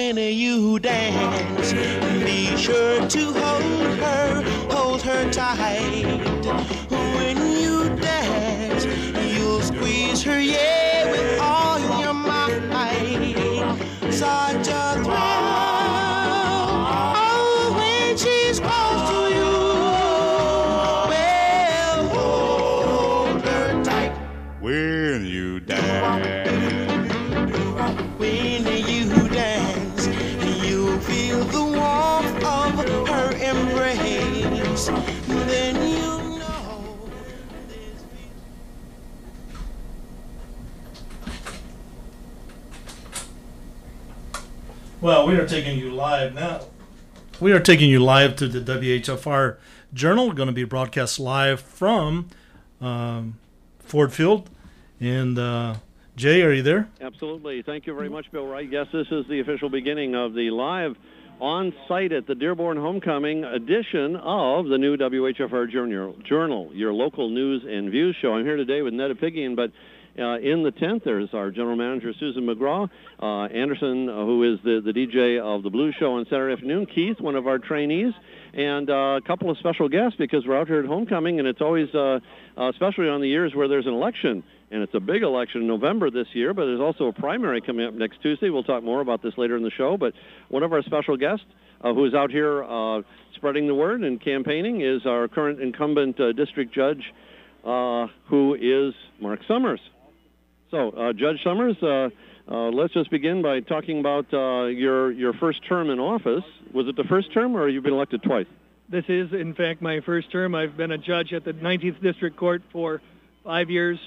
when you dance, be sure to hold her tight. When you dance, you'll squeeze her, yeah, with all your might. Such a thrill, oh, when she's close to you. Well, hold her tight when you dance. When you dance, you feel the warmth of her embrace. Then you know this. Well, we are taking you live now. We are taking you live to the WHFR Journal. Going to be broadcast live from Ford Field. And Jay, are you there? Absolutely. Thank you very much, Bill Wright. Yes, this is the official beginning of the live on-site at the Dearborn Homecoming edition of the new WHFR Journal, your local news and views show. I'm here today with Ned Apigian, but in the tent, there's our general manager, Susan McGraw, Anderson, who is the DJ of the Blues Show on Saturday afternoon, Keith, one of our trainees, and a couple of special guests because we're out here at Homecoming, and it's always, especially on the years where there's an election, and it's a big election in November this year, but there's also a primary coming up next Tuesday. We'll talk more about this later in the show, but one of our special guests who is out here spreading the word and campaigning is our current incumbent district judge, who is Mark Summers. So, Judge Summers, let's just begin by talking about your first term in office. Was it the first term, or you've been elected twice? This is, in fact, my first term. I've been a judge at the 19th District Court for 5 years,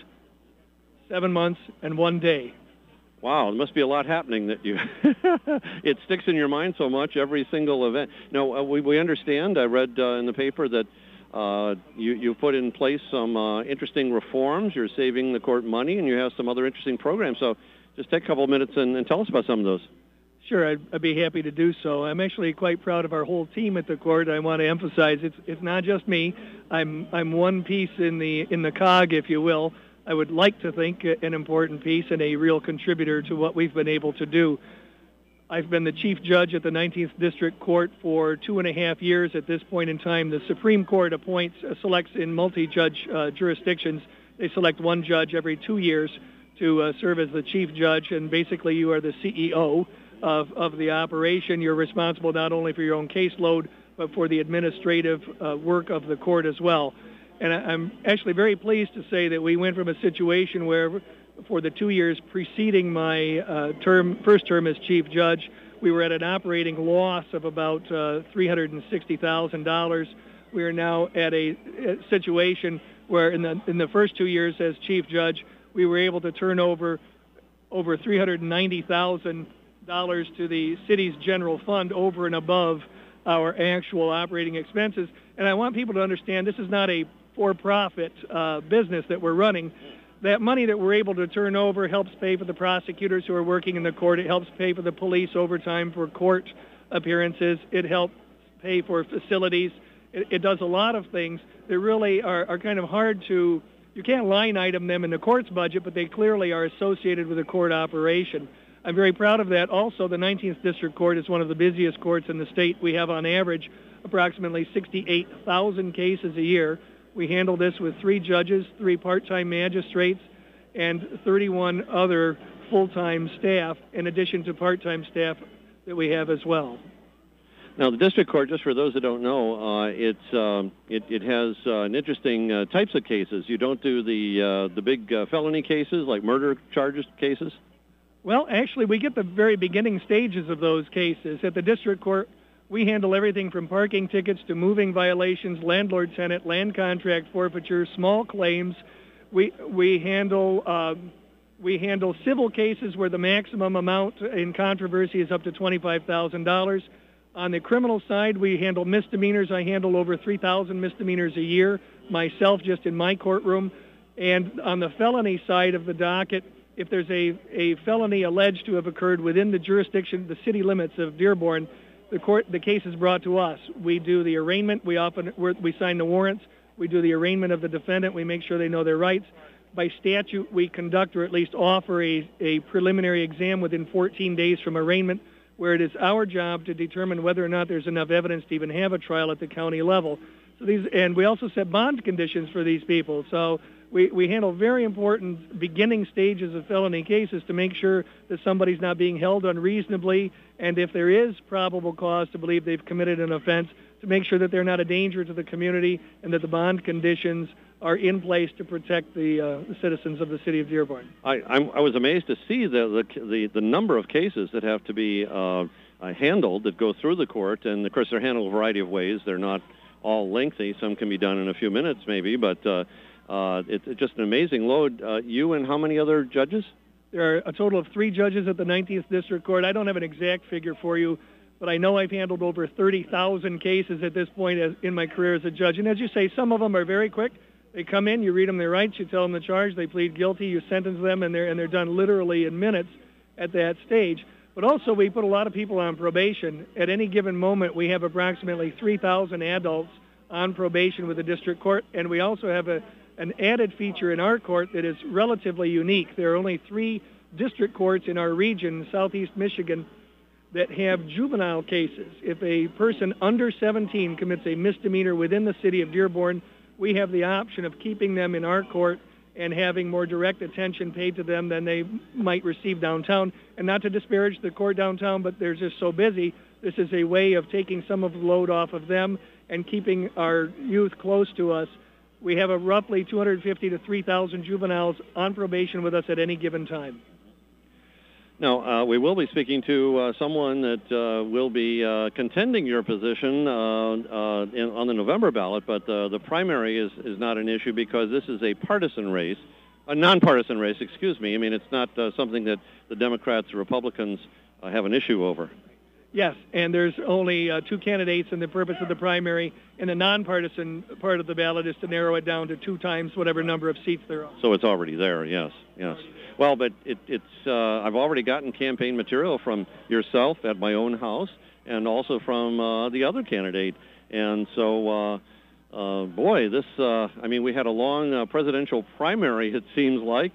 7 months, and 1 day. Wow, there must be a lot happening that you... it sticks in your mind so much, every single event. No, we understand. I read in the paper that you put in place some interesting reforms. You're saving the court money, and you have some other interesting programs. So just take a couple of minutes and tell us about some of those. Sure, I'd be happy to do so. I'm actually quite proud of our whole team at the court. I want to emphasize it's not just me. I'm one piece in the cog, if you will. I would like to think an important piece and a real contributor to what we've been able to do. I've been the chief judge at the 19th District Court for 2.5 years at this point in time. The Supreme Court selects in multi-judge jurisdictions. They select one judge every 2 years to serve as the chief judge, and basically you are the CEO of the operation. You're responsible not only for your own caseload, but for the administrative work of the court as well. And I'm actually very pleased to say that we went from a situation where for the 2 years preceding my first term as chief judge, we were at an operating loss of about $360,000. We are now at a situation where in the first 2 years as chief judge, we were able to turn over $390,000 to the city's general fund over and above our actual operating expenses. And I want people to understand this is not a for-profit business that we're running. That money that we're able to turn over helps pay for the prosecutors who are working in the court. It helps pay for the police overtime for court appearances. It helps pay for facilities. It does a lot of things that really are kind of hard to, you can't line item them in the court's budget, but they clearly are associated with the court operation. I'm very proud of that. Also, the 19th District Court is one of the busiest courts in the state. We have on average approximately 68,000 cases a year. We handle this with 3 judges, 3 part-time magistrates, and 31 other full-time staff, in addition to part-time staff that we have as well. Now, the district court, just for those that don't know, it has an interesting types of cases. You don't do the big felony cases like murder charges cases? Well, actually, we get the very beginning stages of those cases. At the district court, we handle everything from parking tickets to moving violations, landlord-tenant, land contract forfeiture, small claims. We handle civil cases where the maximum amount in controversy is up to $25,000. On the criminal side, we handle misdemeanors. I handle over 3,000 misdemeanors a year myself, just in my courtroom. And on the felony side of the docket, if there's a felony alleged to have occurred within the jurisdiction, the city limits of Dearborn, the case is brought to us. We do the arraignment. We sign the warrants. We do the arraignment of the defendant. We make sure they know their rights. By statute, we conduct or at least offer a preliminary exam within 14 days from arraignment. where it is our job to determine whether or not there's enough evidence to even have a trial at the county level. So and we also set bond conditions for these people. So we handle very important beginning stages of felony cases to make sure that somebody's not being held unreasonably, and if there is probable cause to believe they've committed an offense, to make sure that they're not a danger to the community and that the bond conditions are in place to protect the citizens of the city of Dearborn. I was amazed to see the number of cases that have to be handled that go through the court, and of course they're handled a variety of ways. They're not all lengthy. Some can be done in a few minutes maybe, but it's just an amazing load. You and how many other judges? There are a total of 3 judges at the 19th District Court. I don't have an exact figure for you, but I know I've handled over 30,000 cases at this point in my career as a judge. And as you say, some of them are very quick. They come in, you read them their rights, you tell them the charge, they plead guilty, you sentence them, and they're done literally in minutes at that stage. But also we put a lot of people on probation. At any given moment, we have approximately 3,000 adults on probation with the district court, and we also have an added feature in our court that is relatively unique. There are only 3 district courts in our region, southeast Michigan, that have juvenile cases. If a person under 17 commits a misdemeanor within the city of Dearborn, we have the option of keeping them in our court and having more direct attention paid to them than they might receive downtown. And not to disparage the court downtown, but they're just so busy. This is a way of taking some of the load off of them and keeping our youth close to us. We have a roughly 250 to 3,000 juveniles on probation with us at any given time. Now, we will be speaking to someone that will be contending your position on the November ballot, but the primary is not an issue because this is a partisan race, a nonpartisan race, excuse me. I mean, it's not something that the Democrats or Republicans have an issue over. Yes, and there's only 2 candidates, and the purpose of the primary in the nonpartisan part of the ballot is to narrow it down to 2 times whatever number of seats there are. So it's already there, yes. Well, but it's I've already gotten campaign material from yourself at my own house and also from the other candidate. And so, boy, this, I mean, we had a long presidential primary, it seems like.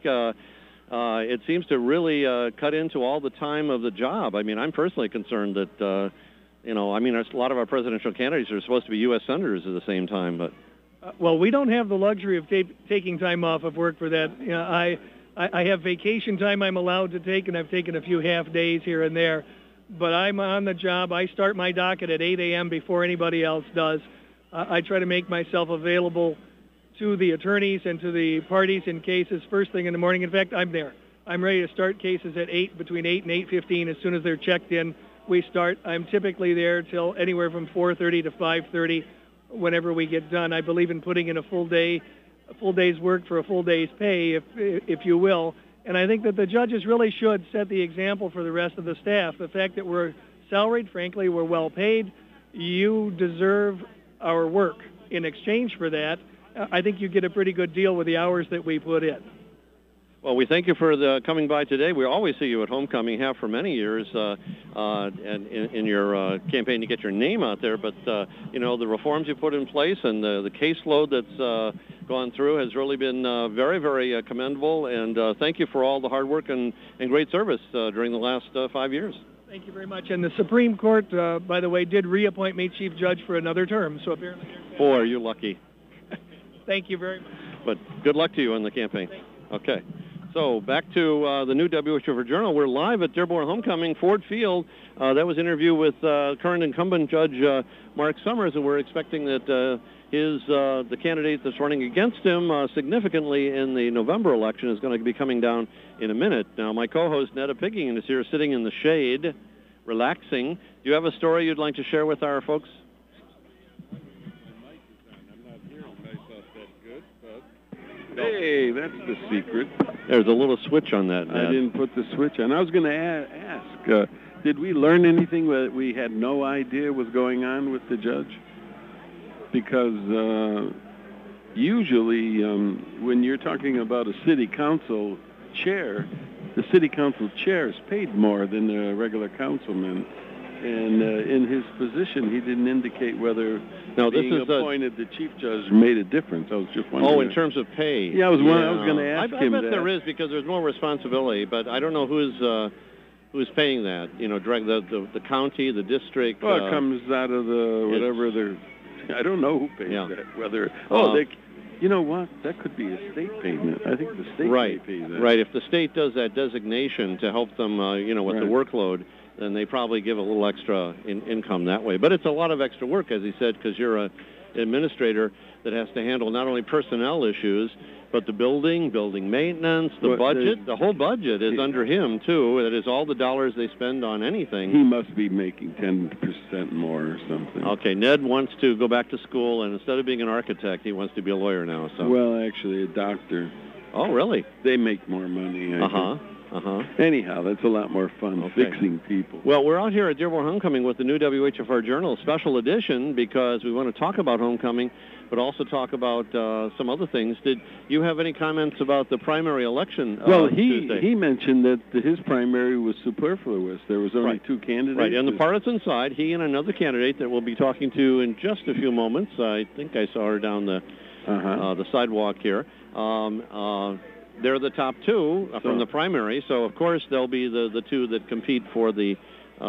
It seems to really cut into all the time of the job. I mean, I'm personally concerned that, a lot of our presidential candidates are supposed to be U.S. senators at the same time. But well, we don't have the luxury of taking time off of work for that. You know, I have vacation time I'm allowed to take, and I've taken a few half days here and there. But I'm on the job. I start my docket at 8 a.m. before anybody else does. I try to make myself available to the attorneys and to the parties in cases first thing in the morning. In fact, I'm there. I'm ready to start cases at 8, between 8 and 8:15. As soon as they're checked in, we start. I'm typically there till anywhere from 4:30 to 5:30 whenever we get done. I believe in putting in a full day's work for a full day's pay, if you will. And I think that the judges really should set the example for the rest of the staff. The fact that we're salaried, frankly, we're well paid. You deserve our work. In exchange for that, I think you get a pretty good deal with the hours that we put in. Well, we thank you for coming by today. We always see you at Homecoming, have for many years, and in your campaign to get your name out there. But the reforms you put in place and the caseload that's gone through has really been very, very commendable. And thank you for all the hard work and great service during the last 5 years. Thank you very much. And the Supreme Court, by the way, did reappoint me Chief Judge for another term. So apparently, boy, are you lucky. Thank you very much. But good luck to you in the campaign. Okay. So back to the new WHOV Journal. We're live at Dearborn Homecoming, Ford Field. That was an interview with current incumbent Judge Mark Summers, and we're expecting that the candidate that's running against him significantly in the November election is going to be coming down in a minute. Now, my co-host Netta Pigging is here sitting in the shade, relaxing. Do you have a story you'd like to share with our folks? Hey, that's the secret. There's a little switch on that, Ned. I didn't put the switch on. I was going to ask, did we learn anything that we had no idea was going on with the judge? Because usually when you're talking about a city council chair, the city council chair is paid more than the regular councilman. And in his position, he didn't indicate whether being appointed the chief judge made a difference. I was just wondering. Oh, in terms of pay. Yeah, I was going to ask him I bet that. there is because there's more responsibility, but I don't know who's who's paying that? You know, direct the county, the district. Well, it comes out of the whatever they're. I don't know who pays that. Whether you know what? That could be a state payment. I think the state may pay that. Right. If the state does that designation to help them, with the workload, then they probably give a little extra income that way. But it's a lot of extra work, as he said, because you're an administrator that has to handle not only personnel issues, but the building maintenance, the budget. The whole budget is under him, too. That is all the dollars they spend on anything. He must be making 10% more or something. Okay, Ned wants to go back to school, and instead of being an architect, he wants to be a lawyer now. So. Well, actually, a doctor. Oh, really? They make more money. Uh-huh. Anyhow, that's a lot more fun, fixing people. Well, we're out here at Dearborn Homecoming with the new WHFR Journal special edition because we want to talk about homecoming, but also talk about some other things. Did you have any comments about the primary election Tuesday? He mentioned that his primary was superfluous. There was only two candidates. Right, on the partisan side, he and another candidate that we'll be talking to in just a few moments. I think I saw her down the sidewalk here. They're the top two from the primary, so of course they'll be the two that compete for the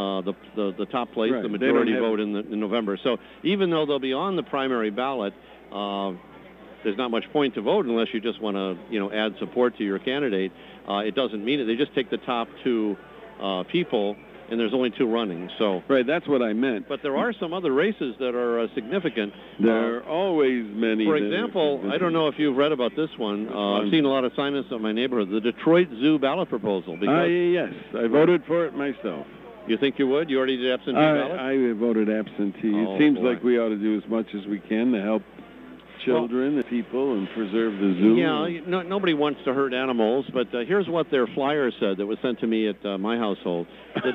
top place, the majority vote in November. So even though they'll be on the primary ballot, there's not much point to vote unless you just want to add support to your candidate. It doesn't mean it. They just take the top two people. And there's only two running, so... Right, that's what I meant. But there are some other races that are significant. There are always many. For example, I don't know if you've read about this one. I've seen a lot of sign-ups in my neighborhood. The Detroit Zoo ballot proposal. Yes, I voted for it myself. You think you would? You already did absentee ballot? I voted absentee. It seems like we ought to do as much as we can to help children and people and preserve the zoo. Yeah, nobody wants to hurt animals, but here's what their flyer said that was sent to me at my household.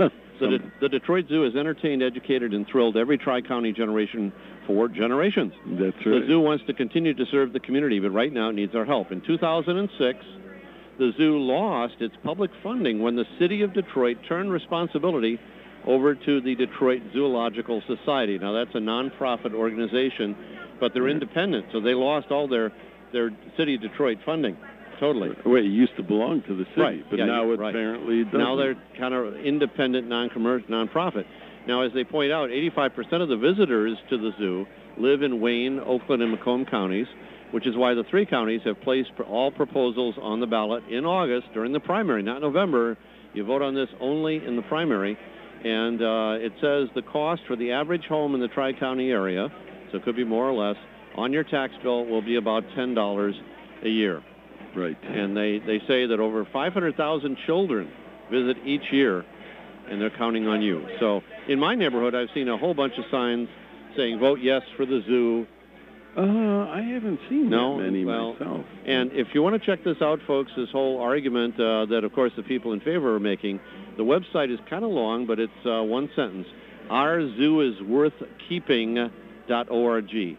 The Detroit Zoo has entertained, educated, and thrilled every Tri-County generation for generations. That's right. The zoo wants to continue to serve the community, but right now it needs our help. In 2006, the zoo lost its public funding when the city of Detroit turned responsibility over to the Detroit Zoological Society. Now, that's a nonprofit organization, but they're independent, so they lost all their city of Detroit funding. Totally. Well, it used to belong to the city, but now apparently it doesn't. Now they're kind of independent, non-profit. Now, as they point out, 85% of the visitors to the zoo live in Wayne, Oakland, and Macomb counties, which is why the three counties have placed all proposals on the ballot in August during the primary, not November. You vote on this only in the primary. And it says the cost for the average home in the Tri-County area, so it could be more or less, on your tax bill will be about $10 a year. Right. And they say that over 500,000 children visit each year, and they're counting on you. So in my neighborhood, I've seen a whole bunch of signs saying, vote yes for the zoo. I haven't seen that many myself. And if you want to check this out, folks, this whole argument that, of course, the people in favor are making, the website is kind of long, but it's one sentence. ourzooisworthkeeping.org.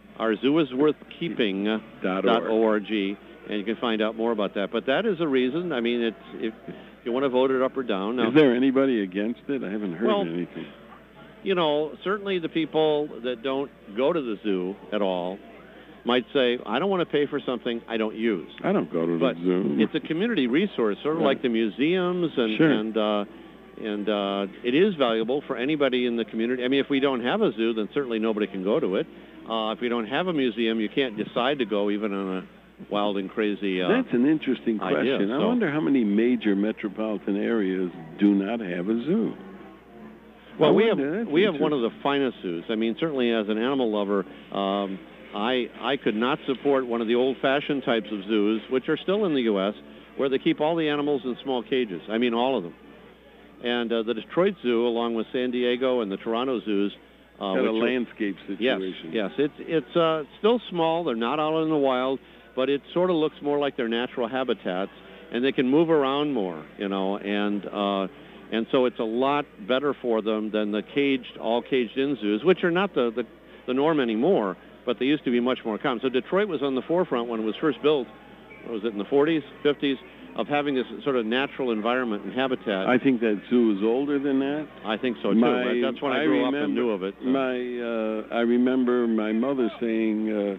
ourzooisworthkeeping.org. And you can find out more about that. But that is a reason. I mean, if you want to vote it up or down. Now, is there anybody against it? I haven't heard anything. Certainly the people that don't go to the zoo at all might say, I don't want to pay for something I don't use. I don't go to the zoo. It's a community resource, sort of like the museums, and it is valuable for anybody in the community. I mean, if we don't have a zoo, then certainly nobody can go to it. If we don't have a museum, you can't decide to go even on a wild and crazy That's an interesting question. I wonder how many major metropolitan areas do not have a zoo. Well, we have one of the finest zoos. I mean, certainly as an animal lover, I could not support one of the old-fashioned types of zoos, which are still in the U.S., where they keep all the animals in small cages. I mean, all of them. And the Detroit Zoo, along with San Diego and the Toronto zoos, a landscape situation. Yes. It's still small. They're not out in the wild, but it sort of looks more like their natural habitats, and they can move around more, and so it's a lot better for them than the all caged-in zoos, which are not the norm anymore, but they used to be much more common. So Detroit was on the forefront when it was first built, what was it, in the 40s, 50s, of having this sort of natural environment and habitat. I think that zoo is older than that. I think so, too. That's when I grew up and knew of it. I remember my mother saying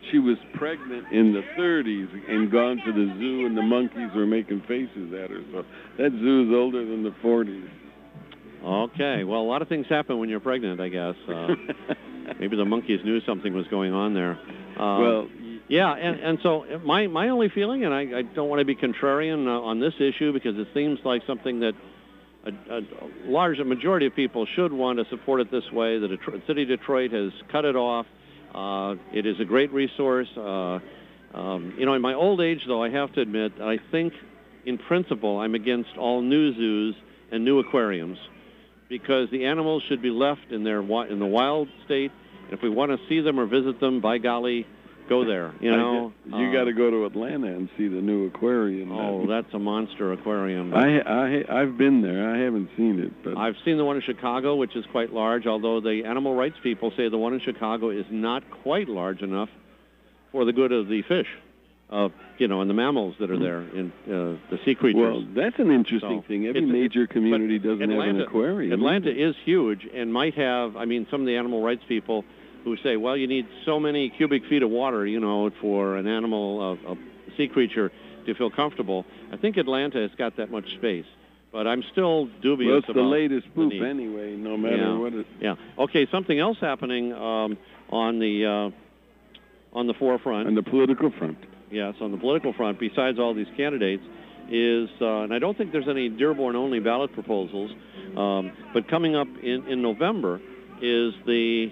she was pregnant in the 30s and gone to the zoo, and the monkeys were making faces at her. So that zoo is older than the 40s. Okay. Well, a lot of things happen when you're pregnant, I guess. Maybe the monkeys knew something was going on there. Well, yeah, and so my only feeling, and I don't want to be contrarian on this issue because it seems like something that a majority of people should want to support it this way. The city of Detroit has cut it off. It is a great resource. In my old age, though, I have to admit, I think in principle I'm against all new zoos and new aquariums because the animals should be left in the wild state. If we want to see them or visit them, by golly, go there. You got to go to Atlanta and see the new aquarium. Oh, that's a monster aquarium. I've been there. I haven't seen it, but I've seen the one in Chicago, which is quite large. Although the animal rights people say the one in Chicago is not quite large enough for the good of the fish, and the mammals that are there, and the sea creatures. Well, that's an interesting thing. Every major community doesn't have an aquarium. Atlanta is huge and might have. Some of the animal rights people who say, well, you need so many cubic feet of water, for an animal, a sea creature, to feel comfortable. I think Atlanta has got that much space, but I'm still dubious about about the latest poop need. Anyway, no matter what it... Yeah. Okay, something else happening on the forefront. On the political front. Yes, on the political front, besides all these candidates, is, and I don't think there's any Dearborn-only ballot proposals, but coming up in November is the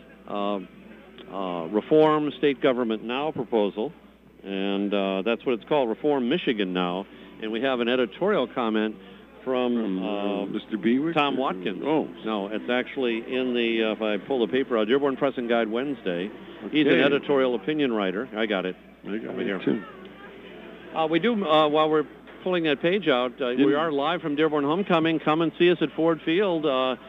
Reform State Government Now proposal, and that's what it's called, Reform Michigan Now. And we have an editorial comment from Mr. Bewick? Tom Watkins. Oh. No, it's actually in the, if I pull the paper out, Dearborn Press and Guide Wednesday. Okay. He's an editorial opinion writer. I got it. Over here. Too. We do, while we're pulling that page out, we are live from Dearborn Homecoming. Come and see us at Ford Field.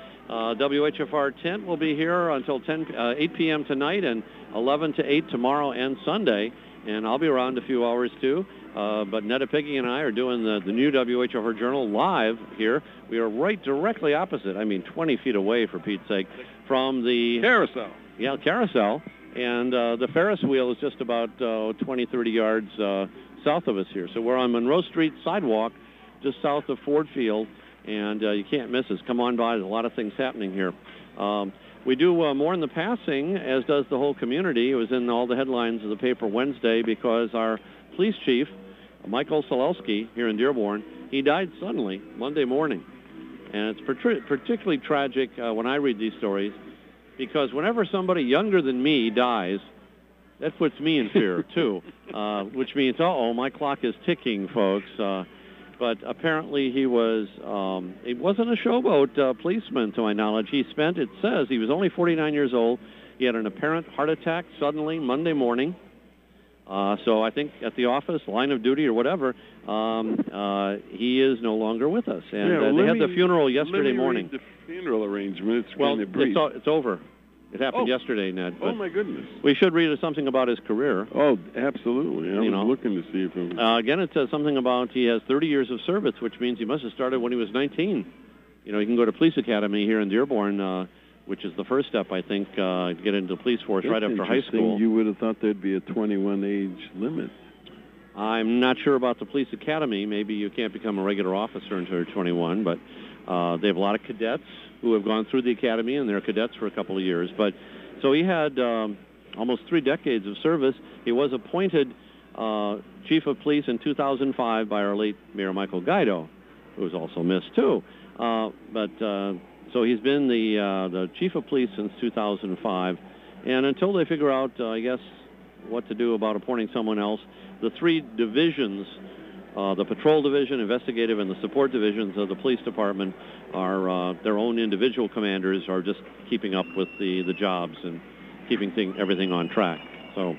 WHFR tent will be here until 8 p.m. tonight and 11 to 8 tomorrow and Sunday. And I'll be around a few hours, too. But Netta Piggy and I are doing the new WHFR Journal live here. We are directly opposite, 20 feet away, for Pete's sake, from the... Carousel. Yeah, carousel. And the Ferris wheel is just about 20, 30 yards south of us here. So we're on Monroe Street sidewalk, just south of Ford Field. And you can't miss us. Come on by. There's a lot of things happening here. We do more in the passing, as does the whole community. It was in all the headlines of the paper Wednesday because our police chief, Michael Solowski, here in Dearborn, he died suddenly Monday morning. And it's particularly tragic when I read these stories because whenever somebody younger than me dies, that puts me in fear, too, which means, my clock is ticking, folks. But apparently he wasn't a showboat policeman, to my knowledge. It says he was only 49 years old. He had an apparent heart attack suddenly Monday morning. So I think at the office, line of duty or whatever, he is no longer with us. And they had the funeral yesterday morning. Read the funeral arrangement. It's well, kind of brief. It's over. It happened yesterday, Ned. Oh, my goodness. We should read something about his career. Oh, absolutely. I was looking to see if it was... Again, it says something about he has 30 years of service, which means he must have started when he was 19. He can go to police academy here in Dearborn, which is the first step, I think, to get into the police force right after high school. You would have thought there'd be a 21 age limit. I'm not sure about the police academy. Maybe you can't become a regular officer until you're 21, but they have a lot of cadets who have gone through the academy, and they're cadets for a couple of years. But so he had almost 3 decades of service. He was appointed chief of police in 2005 by our late Mayor Michael Guido, who was also missed too. So he's been the chief of police since 2005, and until they figure out, I guess, what to do about appointing someone else, the 3 divisions. The patrol division, investigative, and the support divisions of the police department are their own individual commanders are just keeping up with the jobs and keeping everything on track. So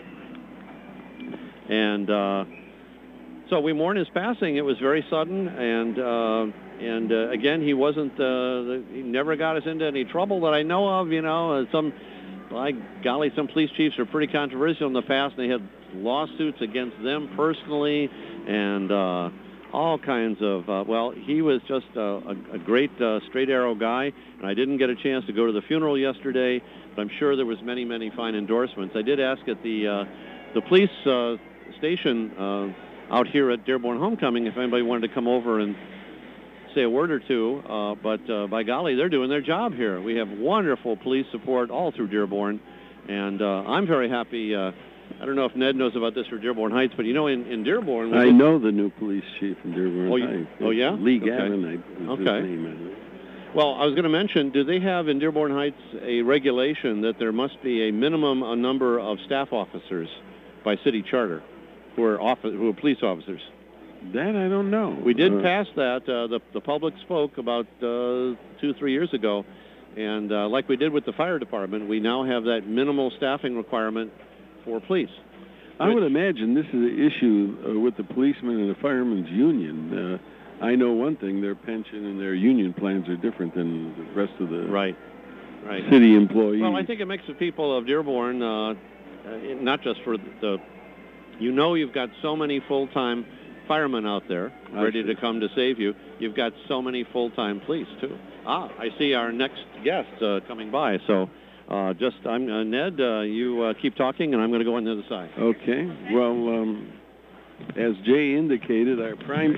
we mourn his passing. It was very sudden, and again, he wasn't. He never got us into any trouble that I know of. By golly, some police chiefs are pretty controversial in the past, and they had lawsuits against them personally, and all kinds of, he was just a great straight arrow guy, and I didn't get a chance to go to the funeral yesterday, but I'm sure there was many, many fine endorsements. I did ask at the the police station out here at Dearborn Homecoming, if anybody wanted to come over and say a word or two, but by golly, they're doing their job here. We have wonderful police support all through Dearborn, and I'm very happy. I don't know if Ned knows about this for Dearborn Heights, but in Dearborn... I know the new police chief in Dearborn Heights. Oh, yeah? Lee Okay. Gavin, was his name, I think. Well, I was going to mention, do they have in Dearborn Heights a regulation that there must be a minimum number of staff officers by city charter who are police officers? That I don't know. We did pass that. The public spoke about 2-3 years ago, and like we did with the fire department, we now have that minimal staffing requirement for police. I would imagine this is an issue with the policemen and the firemen's union. I know one thing, their pension and their union plans are different than the rest of the city employees. Well, I think it makes the people of Dearborn, not just for you've got so many full-time firemen out there ready to come to save you. You've got so many full-time police, too. I see our next guest coming by, so Ned, you keep talking, and I'm going to go on the other side. Okay. Well, as Jay indicated, our prime...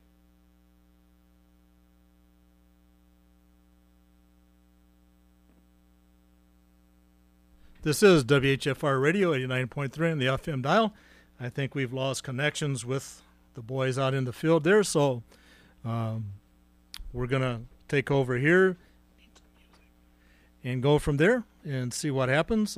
This is WHFR Radio 89.3 on the FM dial. I think we've lost connections with the boys out in the field there, so we're going to take over here and go from there and see what happens.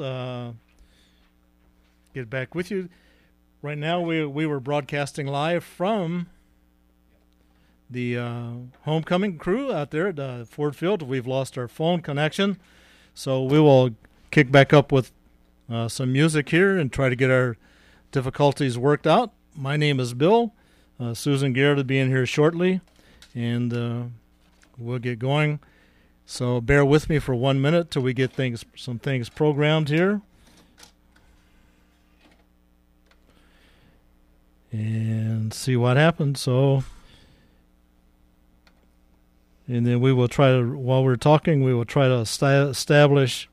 Get back with you. Right now we were broadcasting live from the homecoming crew out there at Ford Field. We've lost our phone connection, so we will kick back up with some music here and try to get our difficulties worked out. My name is Bill. Susan Garrett will be in here shortly, and we'll get going. So bear with me for 1 minute till we get some things programmed here. And see what happens. And then we will try to, while we're talking, we will try to establish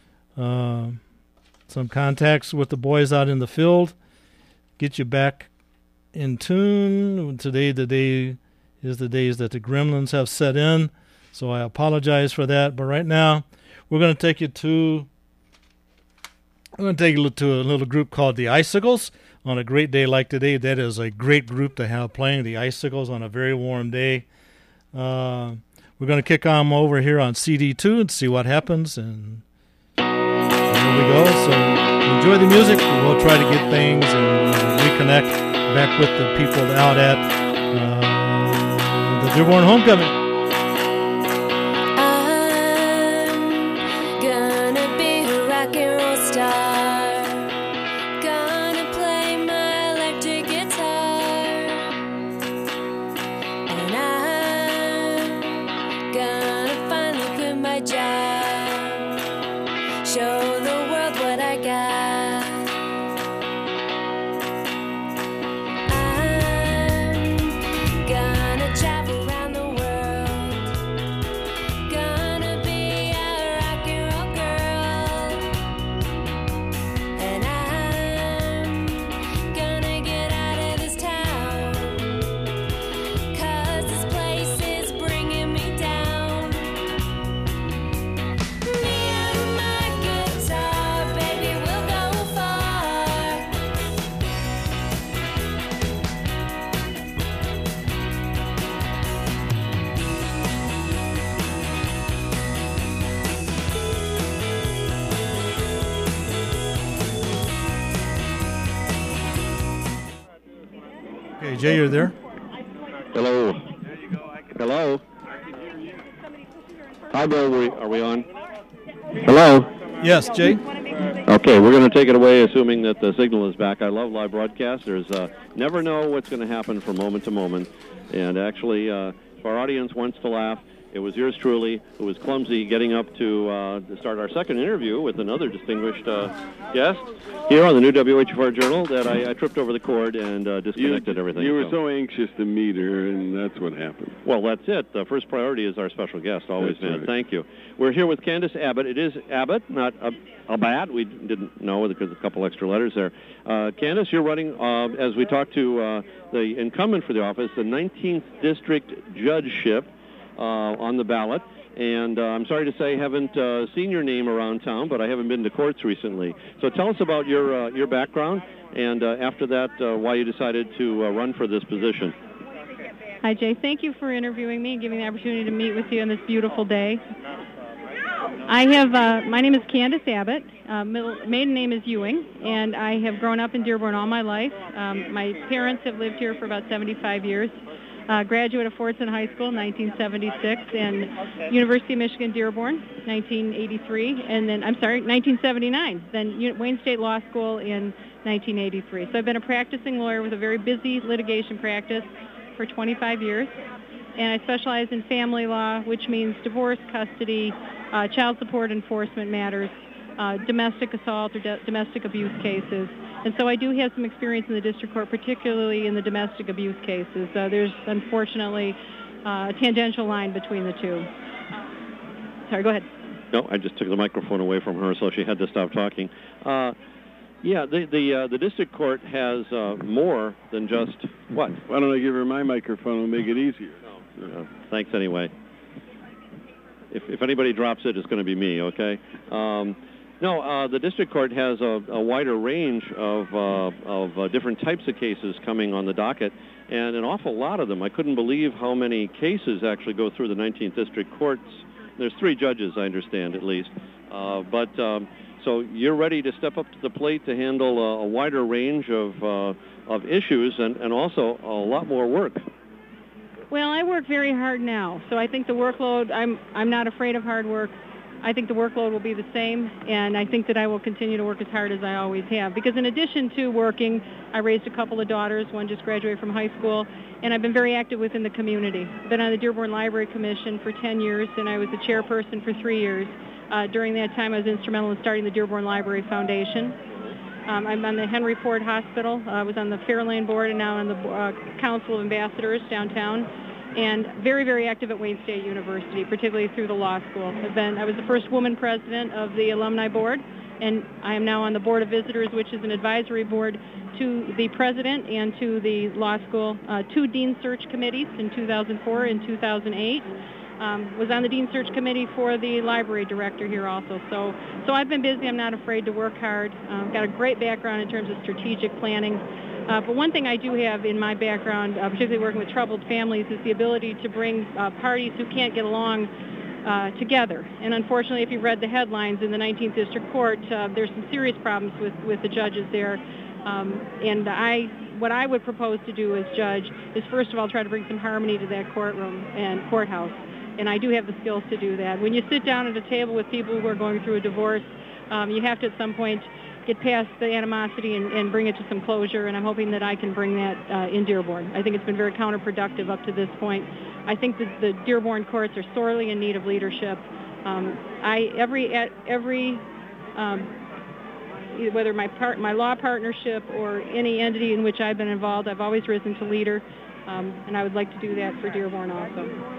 some contacts with the boys out in the field, get you back in tune. Today, the day is the days that the gremlins have set in, so I apologize for that. But right now, we're going to take you to a little group called the Icicles. On a great day like today, that is a great group to have playing, the Icicles, on a very warm day. We're going to kick on over here on CD2 and see what happens, and there we go. So enjoy the music. We'll try to get things and reconnect back with the people out at the Dearborn Homecoming. I'm gonna be a rock and roll star. Gonna play my electric guitar. And I'm gonna finally quit my job. Show the world what I got. I'm gonna travel around the world. Gonna be a rock and roll girl. And I'm gonna get out of this town. 'Cause this place is bringing me down. Me and my guitar, baby, we'll go far. Okay, Jay, you're there? Hello. Hello. Hi, Bill. Are we on? Hello. Yes, Jay? Okay, we're going to take it away, assuming that the signal is back. I love live broadcasts. There's never know what's going to happen from moment to moment. And actually, if our audience wants to laugh, It was yours truly who was clumsy getting up to start our second interview with another distinguished guest here on the new WHFR Journal that I tripped over the cord and disconnected everything. You were so anxious to meet her, and that's what happened. Well, that's it. The first priority is our special guest, always, That's man. right. Thank you. We're here with Candace Abbott. It is Abbott, not Abad. We didn't know because a couple extra letters there. Candace, you're running, as we talked to the incumbent for the office, the 19th District Judgeship on the ballot. And I'm sorry to say I haven't seen your name around town, but I haven't been to courts recently. So tell us about your background, and after that, why you decided to run for this position. Hi, Jay. Thank you for interviewing me and giving me the opportunity to meet with you on this beautiful day. I have, my name is Candace Abbott. Maiden name is Ewing, and I have grown up in Dearborn all my life. My parents have lived here for about 75 years. Graduate of Fordson High School, 1976, and University of Michigan Dearborn, 1983, and then, 1979, then Wayne State Law School in 1983. So I've been a practicing lawyer with a very busy litigation practice for 25 years, and I specialize in family law, which means divorce, custody, child support enforcement matters, domestic assault or domestic abuse cases. And so I do have some experience in the district court, particularly in the domestic abuse cases. There's unfortunately a tangential line between the two. Sorry, go ahead. No, I just took the microphone away from her, so she had to stop talking. Yeah, the district court has more than just what? Why don't I give her my microphone and make it easier? Thanks anyway. If anybody drops it, it's going to be me, okay? No, the district court has a wider range of different types of cases coming on the docket, and an awful lot of them. I couldn't believe how many cases actually go through the 19th District Courts. There's 3 judges, I understand, at least. So you're ready to step up to the plate to handle a wider range of issues and also a lot more work. Well, I work very hard now, so I think the workload, I'm not afraid of hard work. I think the workload will be the same, and I think that I will continue to work as hard as I always have. Because in addition to working, I raised a couple of daughters. One just graduated from high school, and I've been very active within the community. I've been on the Dearborn Library Commission for 10 years, and I was the chairperson for 3 years. During that time, I was instrumental in starting the Dearborn Library Foundation. I'm on the Henry Ford Hospital. I was on the Fairlane Board and now on the Council of Ambassadors downtown. And very, very active at Wayne State University, particularly through the law school. I was the first woman president of the alumni board, and I am now on the Board of Visitors, which is an advisory board to the president and to the law school. 2 dean search committees in 2004 and 2008. Was on the dean search committee for the library director here also. So I've been busy. I'm not afraid to work hard. Got a great background in terms of strategic planning. But one thing I do have in my background, particularly working with troubled families, is the ability to bring parties who can't get along together. And unfortunately, if you've read the headlines in the 19th District Court, there's some serious problems with the judges there. What I would propose to do as judge is, first of all, try to bring some harmony to that courtroom and courthouse. And I do have the skills to do that. When you sit down at a table with people who are going through a divorce, you have to at some point get past the animosity and bring it to some closure, and I'm hoping that I can bring that in Dearborn. I think it's been very counterproductive up to this point. I think that the Dearborn courts are sorely in need of leadership. Whether my law partnership or any entity in which I've been involved, I've always risen to leader, and I would like to do that for Dearborn also.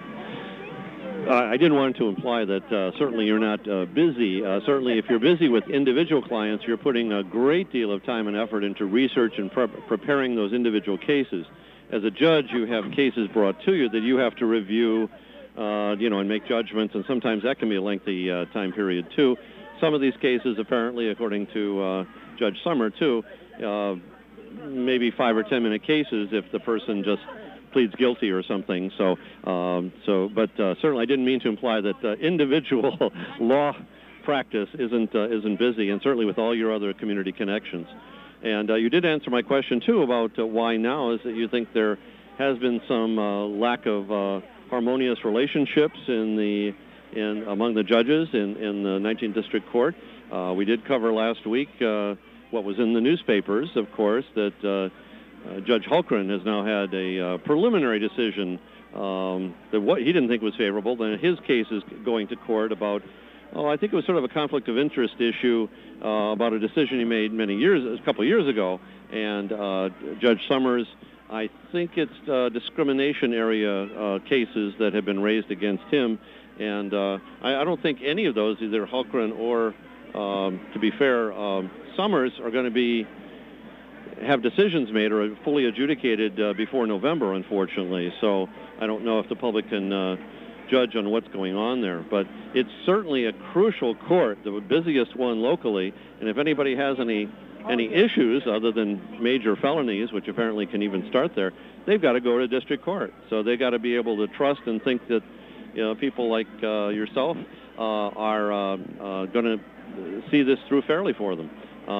I didn't want to imply that certainly you're not busy. Certainly if you're busy with individual clients, you're putting a great deal of time and effort into research and preparing those individual cases. As a judge, you have cases brought to you that you have to review, and make judgments, and sometimes that can be a lengthy time period, too. Some of these cases, apparently, according to Judge Summer, too, maybe 5 or 10 minute cases if the person just pleads guilty or something. But certainly I didn't mean to imply that individual law practice isn't busy, and certainly with all your other community connections. And you did answer my question too about why now, is that you think there has been some lack of harmonious relationships among the judges in the 19th District Court. We did cover last week what was in the newspapers, of course, that Judge Hulkran has now had a preliminary decision what he didn't think was favorable. Then his case is going to court about, I think it was sort of a conflict of interest issue about a decision he made a couple of years ago. And Judge Summers, I think it's discrimination area cases that have been raised against him. And I don't think any of those, either Hultgren or, to be fair, Summers, are going to have decisions made or fully adjudicated before November, unfortunately. So I don't know if the public can judge on what's going on there. But it's certainly a crucial court, the busiest one locally. And if anybody has any issues other than major felonies, which apparently can even start there, they've got to go to district court. So they've got to be able to trust and think that people like yourself are going to see this through fairly for them.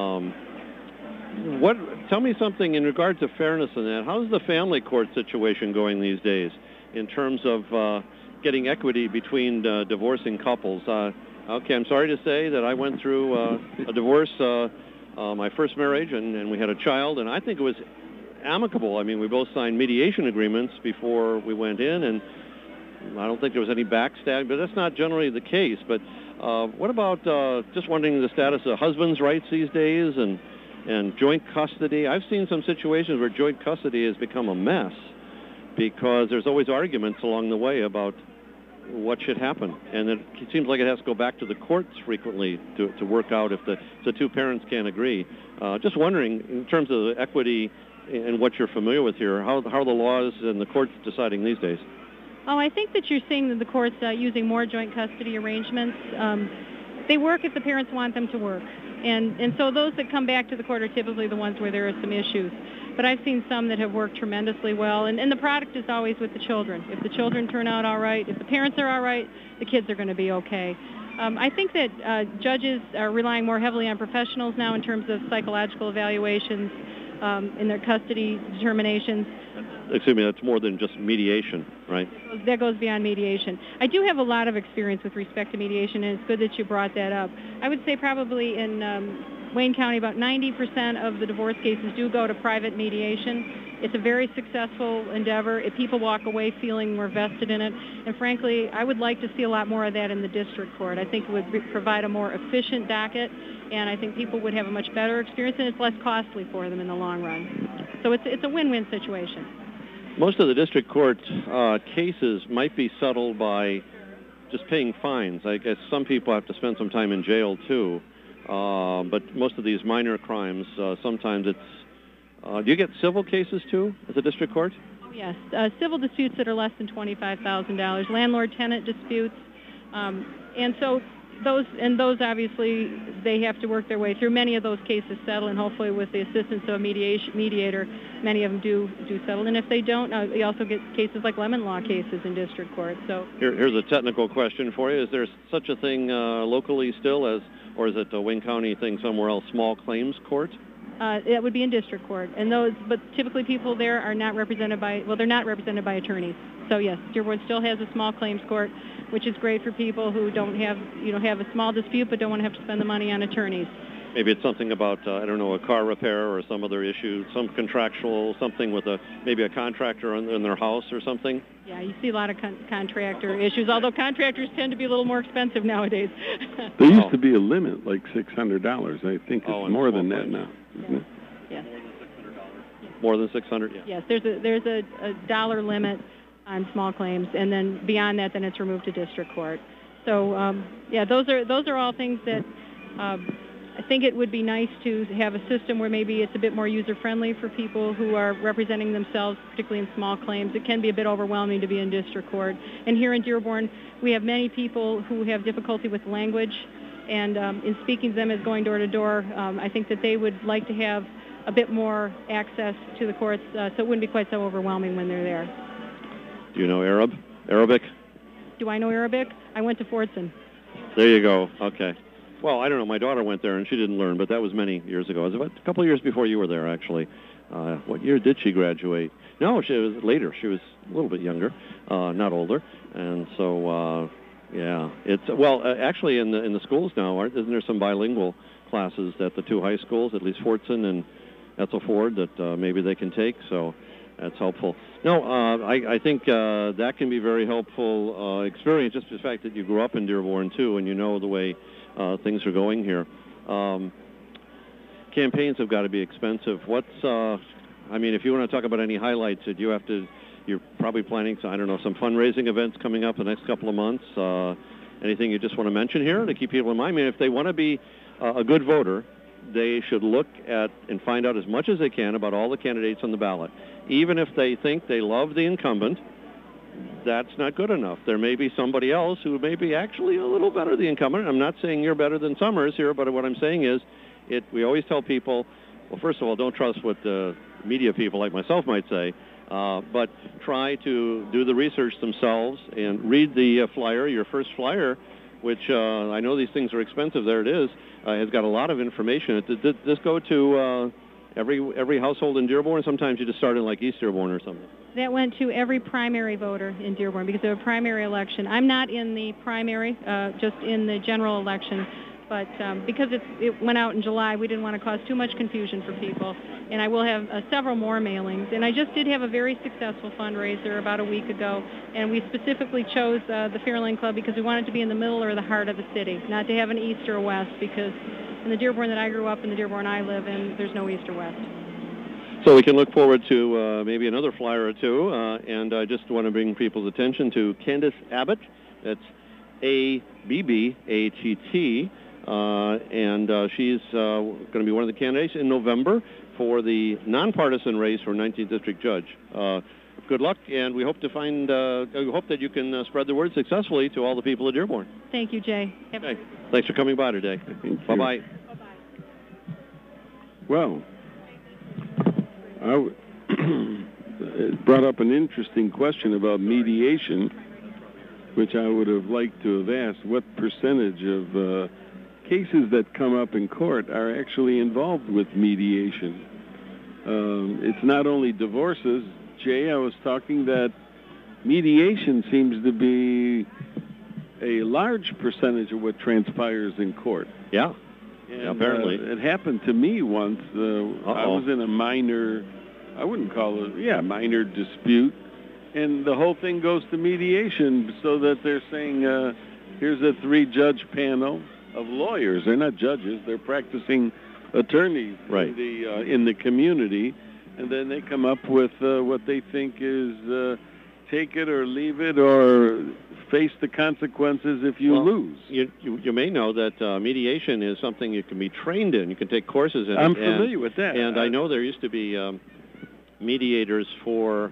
Tell me something in regard to fairness in that. How's the family court situation going these days in terms of getting equity between divorcing couples? Okay, I'm sorry to say that I went through a divorce, my first marriage, and we had a child, and I think it was amicable. I mean, we both signed mediation agreements before we went in, and I don't think there was any backstabbing, but that's not generally the case. But what about just wondering the status of husbands' rights these days and joint custody? I've seen some situations where joint custody has become a mess because there's always arguments along the way about what should happen. And it seems like it has to go back to the courts frequently to work out if the two parents can't agree. Just wondering, in terms of the equity and what you're familiar with here, how are the laws and the courts deciding these days? Oh, I think that you're seeing that the courts using more joint custody arrangements. They work if the parents want them to work. And so those that come back to the court are typically the ones where there are some issues. But I've seen some that have worked tremendously well. And the product is always with the children. If the children turn out all right, if the parents are all right, the kids are going to be okay. I think that judges are relying more heavily on professionals now in terms of psychological evaluations in their custody determinations. Excuse me, that's more than just mediation, right? That goes beyond mediation. I do have a lot of experience with respect to mediation, and it's good that you brought that up. I would say probably in Wayne County, about 90% of the divorce cases do go to private mediation. It's a very successful endeavor. If people walk away feeling more vested in it, and frankly, I would like to see a lot more of that in the district court. I think it would provide a more efficient docket, and I think people would have a much better experience, and it's less costly for them in the long run. So it's a win-win situation. Most of the district court cases might be settled by just paying fines. I guess some people have to spend some time in jail, too. But most of these minor crimes, sometimes it's... do you get civil cases, too, at the district court? Oh, yes. Civil disputes that are less than $25,000, landlord-tenant disputes. And so those obviously, they have to work their way through. Many of those cases settle, and hopefully with the assistance of a mediator, many of them do settle. And if they don't, you also get cases like lemon law cases in district court. So here's a technical question for you. Is there such a thing locally still or is it a Wayne County thing somewhere else, small claims court? That would be in district court. But typically people there are not represented they're not represented by attorneys. So yes, Dearborn still has a small claims court, which is great for people who don't have a small dispute but don't want to have to spend the money on attorneys. Maybe it's something about, a car repair or some other issue, some contractual, something with maybe a contractor in their house or something. Yeah, you see a lot of contractor issues, although contractors tend to be a little more expensive nowadays. There used to be a limit, like $600. I think it's more than that now, isn't it? Yes. More than $600? Yeah. Yes, there's a dollar limit on small claims, and then beyond that, then it's removed to district court. So, those are all things that I think it would be nice to have a system where maybe it's a bit more user-friendly for people who are representing themselves, particularly in small claims. It can be a bit overwhelming to be in district court. And here in Dearborn, we have many people who have difficulty with language, and in speaking to them as going door to door, I think that they would like to have a bit more access to the courts, so it wouldn't be quite so overwhelming when they're there. Do you know Arabic? Do I know Arabic? I went to Fordson. There you go. Okay. Well, I don't know. My daughter went there, and she didn't learn, but that was many years ago. It was about a couple of years before you were there, actually. What year did she graduate? No, she was later. She was a little bit younger, not older. And so, it's actually in the schools now, isn't there some bilingual classes at the two high schools, at least Fordson and Ethel Ford, that maybe they can take? So That's helpful. No, I think that can be very helpful experience, just the fact that you grew up in Dearborn, too, and you know the way things are going here. Campaigns have got to be expensive. If you want to talk about any highlights, you're probably planning, some fundraising events coming up the next couple of months. Anything you just want to mention here to keep people in mind? If they want to be a good voter, they should look at and find out as much as they can about all the candidates on the ballot. Even if they think they love the incumbent, that's not good enough. There may be somebody else who may be actually a little better than the incumbent. I'm not saying you're better than Summers here, but what I'm saying is we always tell people, well, first of all, don't trust what media people like myself might say, but try to do the research themselves and read the flyer, your first flyer, which I know these things are expensive. There it is. Has got a lot of information. Did this go to every household in Dearborn? Sometimes you just start in like East Dearborn or something. That went to every primary voter in Dearborn because of a primary election. I'm not in the primary, just in the general election. But because it went out in July, we didn't want to cause too much confusion for people. And I will have several more mailings. And I just did have a very successful fundraiser about a week ago. And we specifically chose the Fairlane Club because we wanted to be in the middle or the heart of the city, not to have an east or a west, because in the Dearborn that I grew up in, the Dearborn I live in, there's no east or west. So we can look forward to maybe another flyer or two. And I just want to bring people's attention to Candace Abbott. That's ABBATT. And she's going to be one of the candidates in November for the nonpartisan race for 19th District Judge. Good luck, and we hope to hope that you can spread the word successfully to all the people of Dearborn. Thank you, Jay. Okay. Thanks for coming by today. Bye-bye. Well, it brought up an interesting question about mediation, which I would have liked to have asked. What percentage of cases that come up in court are actually involved with mediation? It's not only divorces. Jay, I was talking that mediation seems to be a large percentage of what transpires in court. Yeah. And, apparently. It happened to me once. I was in a minor, I wouldn't call it, minor dispute. And the whole thing goes to mediation so that they're saying, here's a 3-judge panel of lawyers. They're not judges. They're practicing attorneys in the community. And then they come up with what they think is take it or leave it or face the consequences if you lose. You may know that mediation is something you can be trained in. You can take courses in it. I'm familiar with that. And I know there used to be mediators for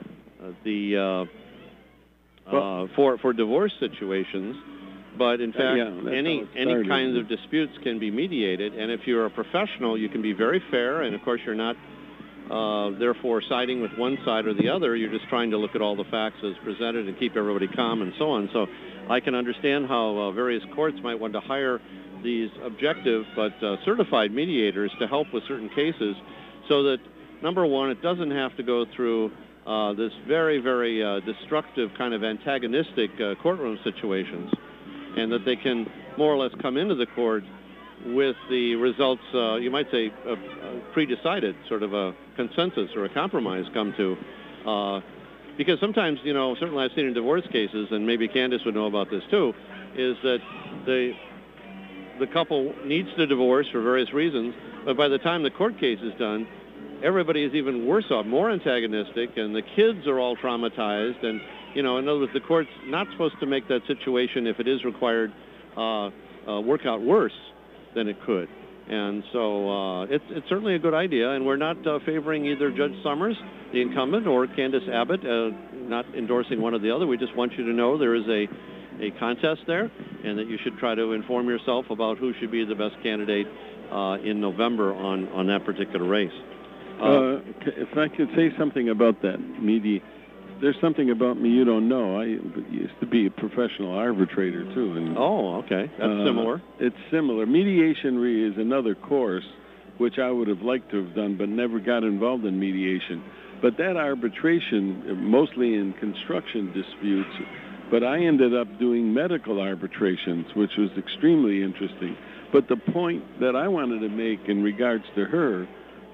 for divorce situations. But in fact, any kinds of disputes can be mediated. And if you're a professional, you can be very fair. And of course, you're not therefore siding with one side or the other. You're just trying to look at all the facts as presented and keep everybody calm and so on. So I can understand how various courts might want to hire these objective but certified mediators to help with certain cases so that, number one, it doesn't have to go through this very, very destructive kind of antagonistic courtroom situations, and that they can more or less come into the court with the results, you might say, pre-decided, sort of a consensus or a compromise come to. Because sometimes, certainly I've seen in divorce cases, and maybe Candace would know about this too, is that the couple needs to divorce for various reasons, but by the time the court case is done, everybody is even worse off, more antagonistic, and the kids are all traumatized, and in other words, the court's not supposed to make that situation, if it is required, work out worse than it could. And so it's certainly a good idea, and we're not favoring either Judge Summers, the incumbent, or Candace Abbott, not endorsing one or the other. We just want you to know there is a contest there, and that you should try to inform yourself about who should be the best candidate in November on that particular race. If I could say something about that, there's something about me you don't know. I used to be a professional arbitrator, too. And, okay. That's similar. It's similar. Mediation is another course, which I would have liked to have done, but never got involved in mediation. But that arbitration, mostly in construction disputes, but I ended up doing medical arbitrations, which was extremely interesting. But the point that I wanted to make in regards to her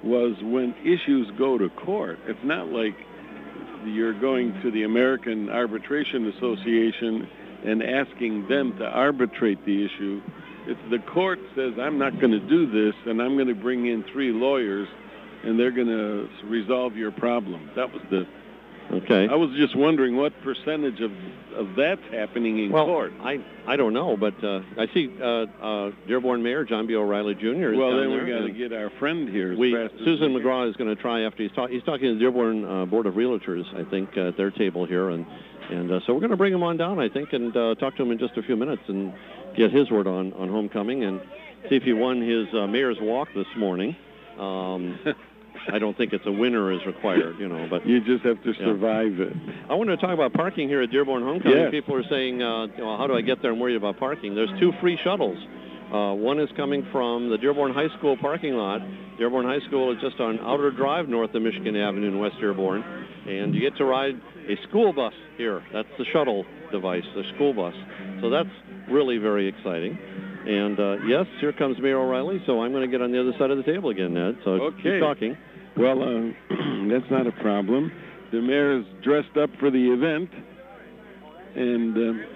was when issues go to court. It's not like you're going to the American Arbitration Association and asking them to arbitrate the issue. It's the court says, I'm not going to do this, and I'm going to bring in 3 lawyers, and they're going to resolve your problem. That was the... Okay. I was just wondering what percentage of that's happening in court. I don't know, but I see Dearborn Mayor John B. O'Reilly Jr. is Well, down then there, we got to get our friend here. Susan McGraw is going to try after he's talking to the Dearborn Board of Realtors, I think, at their table here, and so we're going to bring him on down, I think, and talk to him in just a few minutes and get his word on homecoming and see if he won his mayor's walk this morning. I don't think it's a winner is required, but you just have to survive it. I want to talk about parking here at Dearborn Homecoming. Yes. People are saying, how do I get there? I'm worried about parking. There's 2 free shuttles. One is coming from the Dearborn High School parking lot. Dearborn High School is just on Outer Drive north of Michigan Avenue in West Dearborn. And you get to ride a school bus here. That's the shuttle device, the school bus. So that's really very exciting. And, yes, here comes Mayor O'Reilly, so I'm going to get on the other side of the table again, Ned. So keep talking. Well, that's not a problem. The mayor's dressed up for the event, and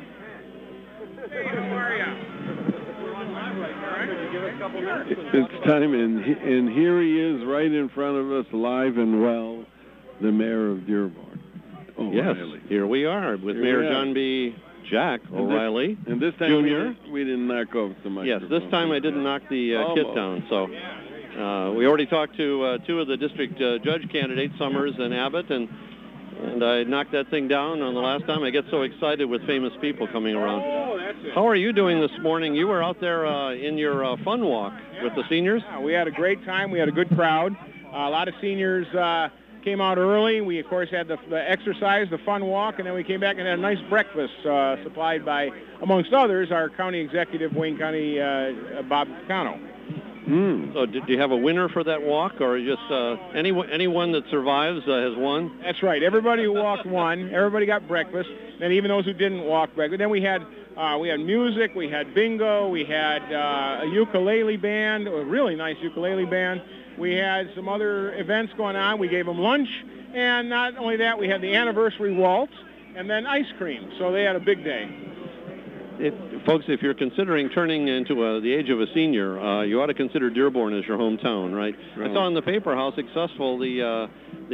it's time, and here he is right in front of us, live and well, the mayor of Dearborn. Yes, here we are with Mayor John B. Jack O'Reilly, and this time Jr. We didn't knock off the microphone. Yes, this time I didn't knock the kit down, so... we already talked to 2 of the district judge candidates, Summers and Abbott, and I knocked that thing down on the last time. I get so excited with famous people coming around. Oh, that's it. How are you doing this morning? You were out there in your fun walk with the seniors? Yeah, we had a great time. We had a good crowd. A lot of seniors came out early. We, of course, had the exercise, the fun walk, and then we came back and had a nice breakfast supplied by, amongst others, our county executive, Wayne County Bob Cano. So did you have a winner for that walk, or just anyone that survives has won? That's right. Everybody who walked won. Everybody got breakfast. And even those who didn't walk breakfast. Then we had music, we had bingo, we had a ukulele band, a really nice ukulele band. We had some other events going on. We gave them lunch, and not only that, we had the anniversary waltz and then ice cream. So they had a big day. Folks, if you're considering turning into the age of a senior, you ought to consider Dearborn as your hometown, right? I saw in the paper how successful the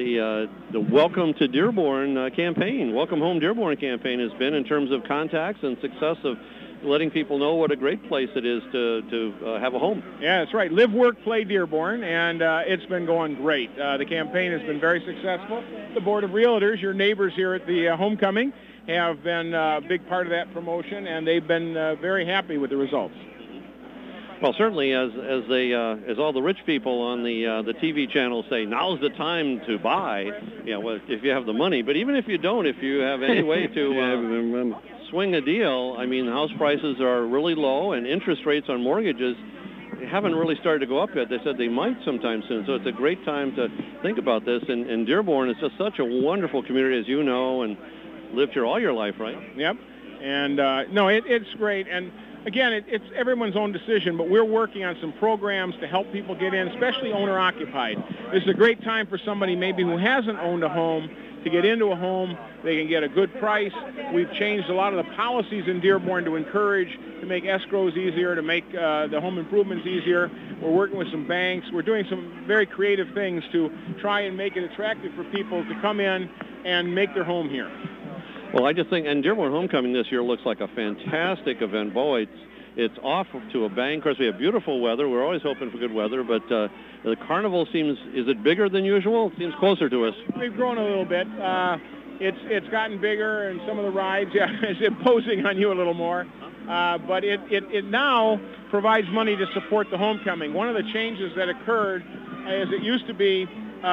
Welcome to Dearborn campaign, Welcome Home Dearborn campaign has been in terms of contacts and success of letting people know what a great place it is to have a home. Yeah, that's right. Live, work, play Dearborn, and it's been going great. The campaign has been very successful. The Board of Realtors, your neighbors here at the homecoming, have been a big part of that promotion, and they've been very happy with the results. Well, certainly, as all the rich people on the TV channels say, now's the time to buy. Well, if you have the money, but even if you don't, if you have any way to swing a deal, I mean, house prices are really low, and interest rates on mortgages haven't really started to go up yet. They said they might sometime soon, so it's a great time to think about this. And Dearborn is just such a wonderful community, as you know, and lived here all your life, right? Yep. And it's great. And again, it's everyone's own decision, but we're working on some programs to help people get in, especially owner-occupied. This is a great time for somebody maybe who hasn't owned a home to get into a home. They can get a good price. We've changed a lot of the policies in Dearborn to encourage, to make escrows easier, to make the home improvements easier. We're working with some banks. We're doing some very creative things to try and make it attractive for people to come in and make their home here. Well, I just think, and Dearborn Homecoming this year looks like a fantastic event. Boy, it's off to a bang. Of course, we have beautiful weather. We're always hoping for good weather, but the carnival seems, is it bigger than usual? It seems closer to us. We've grown a little bit. It's gotten bigger, and some of the rides, is imposing on you a little more. But it now provides money to support the homecoming. One of the changes that occurred is it used to be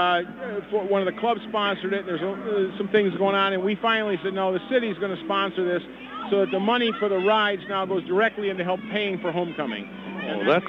for one of the clubs sponsored it. There's some things going on, and we finally said, no, the city's going to sponsor this, so that the money for the rides now goes directly into help paying for homecoming. Oh, that's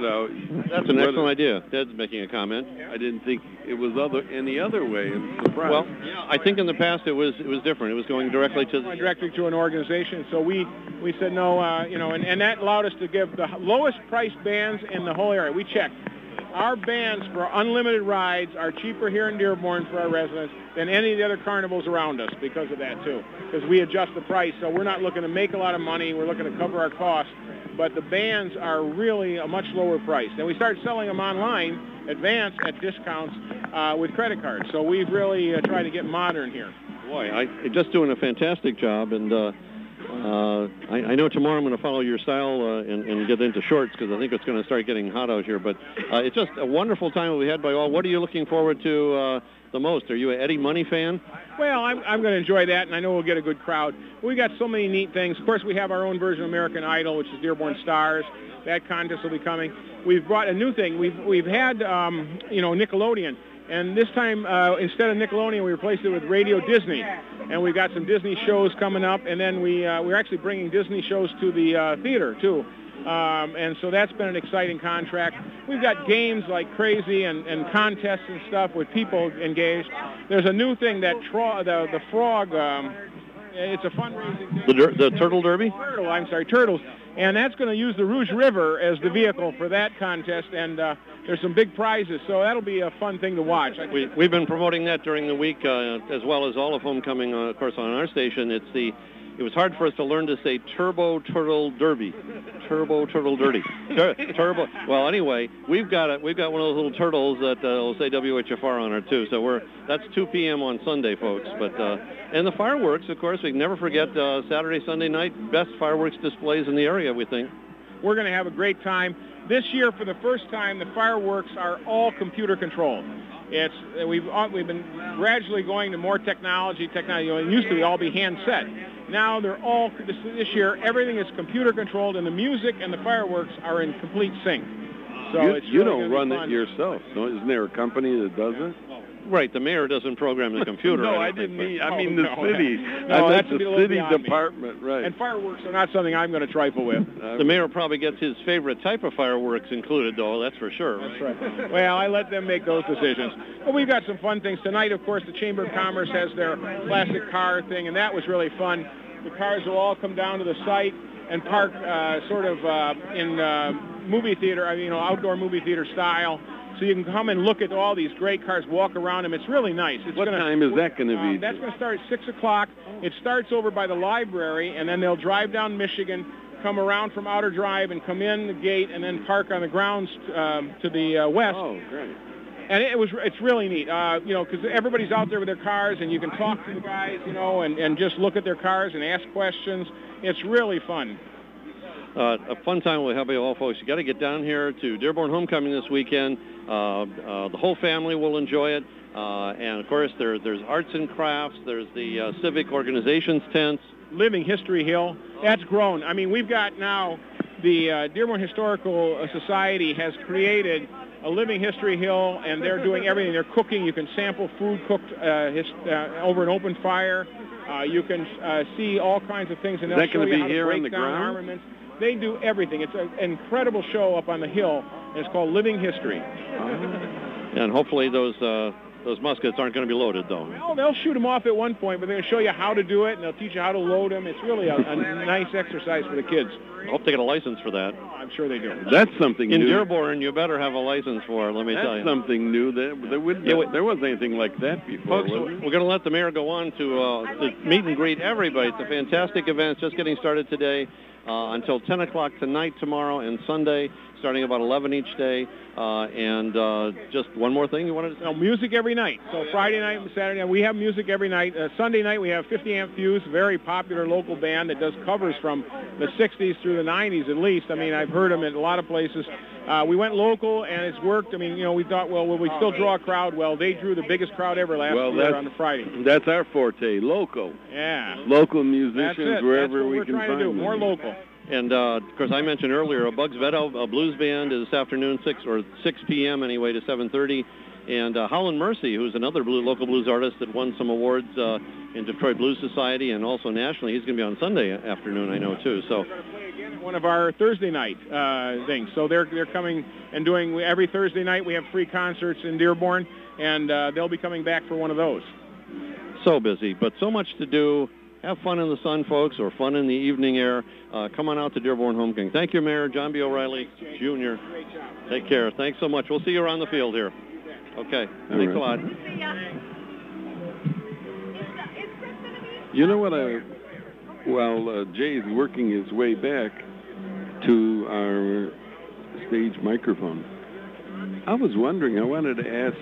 an excellent idea. Ted's making a comment. I didn't think it was any other way. I'm surprised. Well, I think in the past it was different. It was going directly to an organization. So we said no, and that allowed us to give the lowest priced bands in the whole area. We checked our bands for unlimited rides are cheaper here in Dearborn for our residents than any of the other carnivals around us because of that, too. Because we adjust the price, so we're not looking to make a lot of money. We're looking to cover our costs. But the bands are really a much lower price. And we start selling them online, advanced at discounts with credit cards. So we've really tried to get modern here. Boy, you're just doing a fantastic job, and I know tomorrow I'm going to follow your style and get into shorts because I think it's going to start getting hot out here. But it's just a wonderful time we had by all. What are you looking forward to the most? Are you an Eddie Money fan? Well, I'm going to enjoy that, and I know we'll get a good crowd. We got so many neat things. Of course, we have our own version of American Idol, which is Dearborn Stars. That contest will be coming. We've brought a new thing. We've had Nickelodeon. And this time, instead of Nickelodeon, we replaced it with Radio Disney. And we've got some Disney shows coming up. And then we're actually bringing Disney shows to the theater, too. And so that's been an exciting contract. We've got games like crazy and contests and stuff with people engaged. There's a new thing that the frog, it's a fundraising thing. The Turtle Derby? Turtles. And that's going to use the Rouge River as the vehicle for that contest, and there's some big prizes, so that'll be a fun thing to watch. We've been promoting that during the week, as well as all of homecoming, of course, on our station. It was hard for us to learn to say Turbo Turtle Derby. Turbo Turtle Derby. Turbo. Well, anyway, we've got one of those little turtles that will say WHFR on it too. So that's 2 p.m. on Sunday, folks. But and the fireworks, of course, we can never forget Saturday, Sunday night, best fireworks displays in the area, we think. We're going to have a great time. This year, for the first time, the fireworks are all computer controlled. We've been gradually going to more technology. It used to all be hand set. Now they're all this year. Everything is computer controlled, and the music and the fireworks are in complete sync. So you don't run it yourself, no? Isn't there a company that does it? Right, the mayor doesn't program the computer. No, I didn't mean. I mean the city. No, that's the city department, right? And fireworks are not something I'm going to trifle with. The mayor probably gets his favorite type of fireworks included, though. That's for sure. That's right. Well, I let them make those decisions. But we've got some fun things tonight. Of course, the Chamber of Commerce has their classic car thing, and that was really fun. The cars will all come down to the site and park in movie theater, outdoor movie theater style. So you can come and look at all these great cars, walk around them. It's really nice. What time is that going to be? That's going to start at 6 o'clock. It starts over by the library, and then they'll drive down Michigan, come around from Outer Drive, and come in the gate, and then park on the grounds to the west. Oh, great. And it's really neat, because everybody's out there with their cars, and you can talk to the guys, and just look at their cars and ask questions. It's really fun. A fun time we'll have you all, folks. You got to get down here to Dearborn Homecoming this weekend. The whole family will enjoy it. And, of course, there's arts and crafts. There's the civic organizations tents. Living History Hill. That's grown. I mean, we've got now the Dearborn Historical Society has created a Living History Hill, and they're doing everything. They're cooking. You can sample food cooked over an open fire. You can see all kinds of things, and they'll show you how to break down armaments. They do everything. It's an incredible show up on the hill, and it's called Living History. And hopefully those muskets aren't going to be loaded, though. Well, they'll shoot them off at one point, but they're going to show you how to do it, and they'll teach you how to load them. It's really a nice exercise for the kids. I hope they get a license for that. Oh, I'm sure they do. That's something new. In Dearborn, you better have a license for it, let me tell you. That's something new. There wasn't anything like that before. Folks, we're going to let the mayor go on to meet and greet everybody. It's a fantastic event. It's just getting started today. Until 10 o'clock tonight, tomorrow, and Sunday, starting about 11 each day. And just one more thing you wanted to say? Music every night. So Friday night and Saturday night, we have music every night. Sunday night, we have 50 Amp Fuse, a very popular local band that does covers from the 60s through the 90s at least. I mean, I've heard them at a lot of places. We went local, and it's worked. I mean, we thought, well, will we still draw a crowd? Well, they drew the biggest crowd ever last year on the Friday. That's our forte, local. Yeah. Local musicians wherever we can find them. That's what we're trying to do, more local. And, of course, I mentioned earlier, Bugs Veto, a blues band, is this afternoon, 6 p.m. anyway, to 7:30. And Howlin' Mercy, who's another local blues artist that won some awards in Detroit Blues Society and also nationally, he's going to be on Sunday afternoon, I know, too. So one of our Thursday night things. So they're coming and doing, every Thursday night we have free concerts in Dearborn, and they'll be coming back for one of those. So busy, but so much to do. have fun in the sun, folks, or fun in the evening air. Come on out to Dearborn Homecoming. Thank you, Mayor John B. O'Reilly, Jr. Great job. Take care. Thanks so much. We'll see you around the field here. Okay. Thanks a lot. You know what? While Jay's working his way back to our stage microphone, I was wondering, I wanted to ask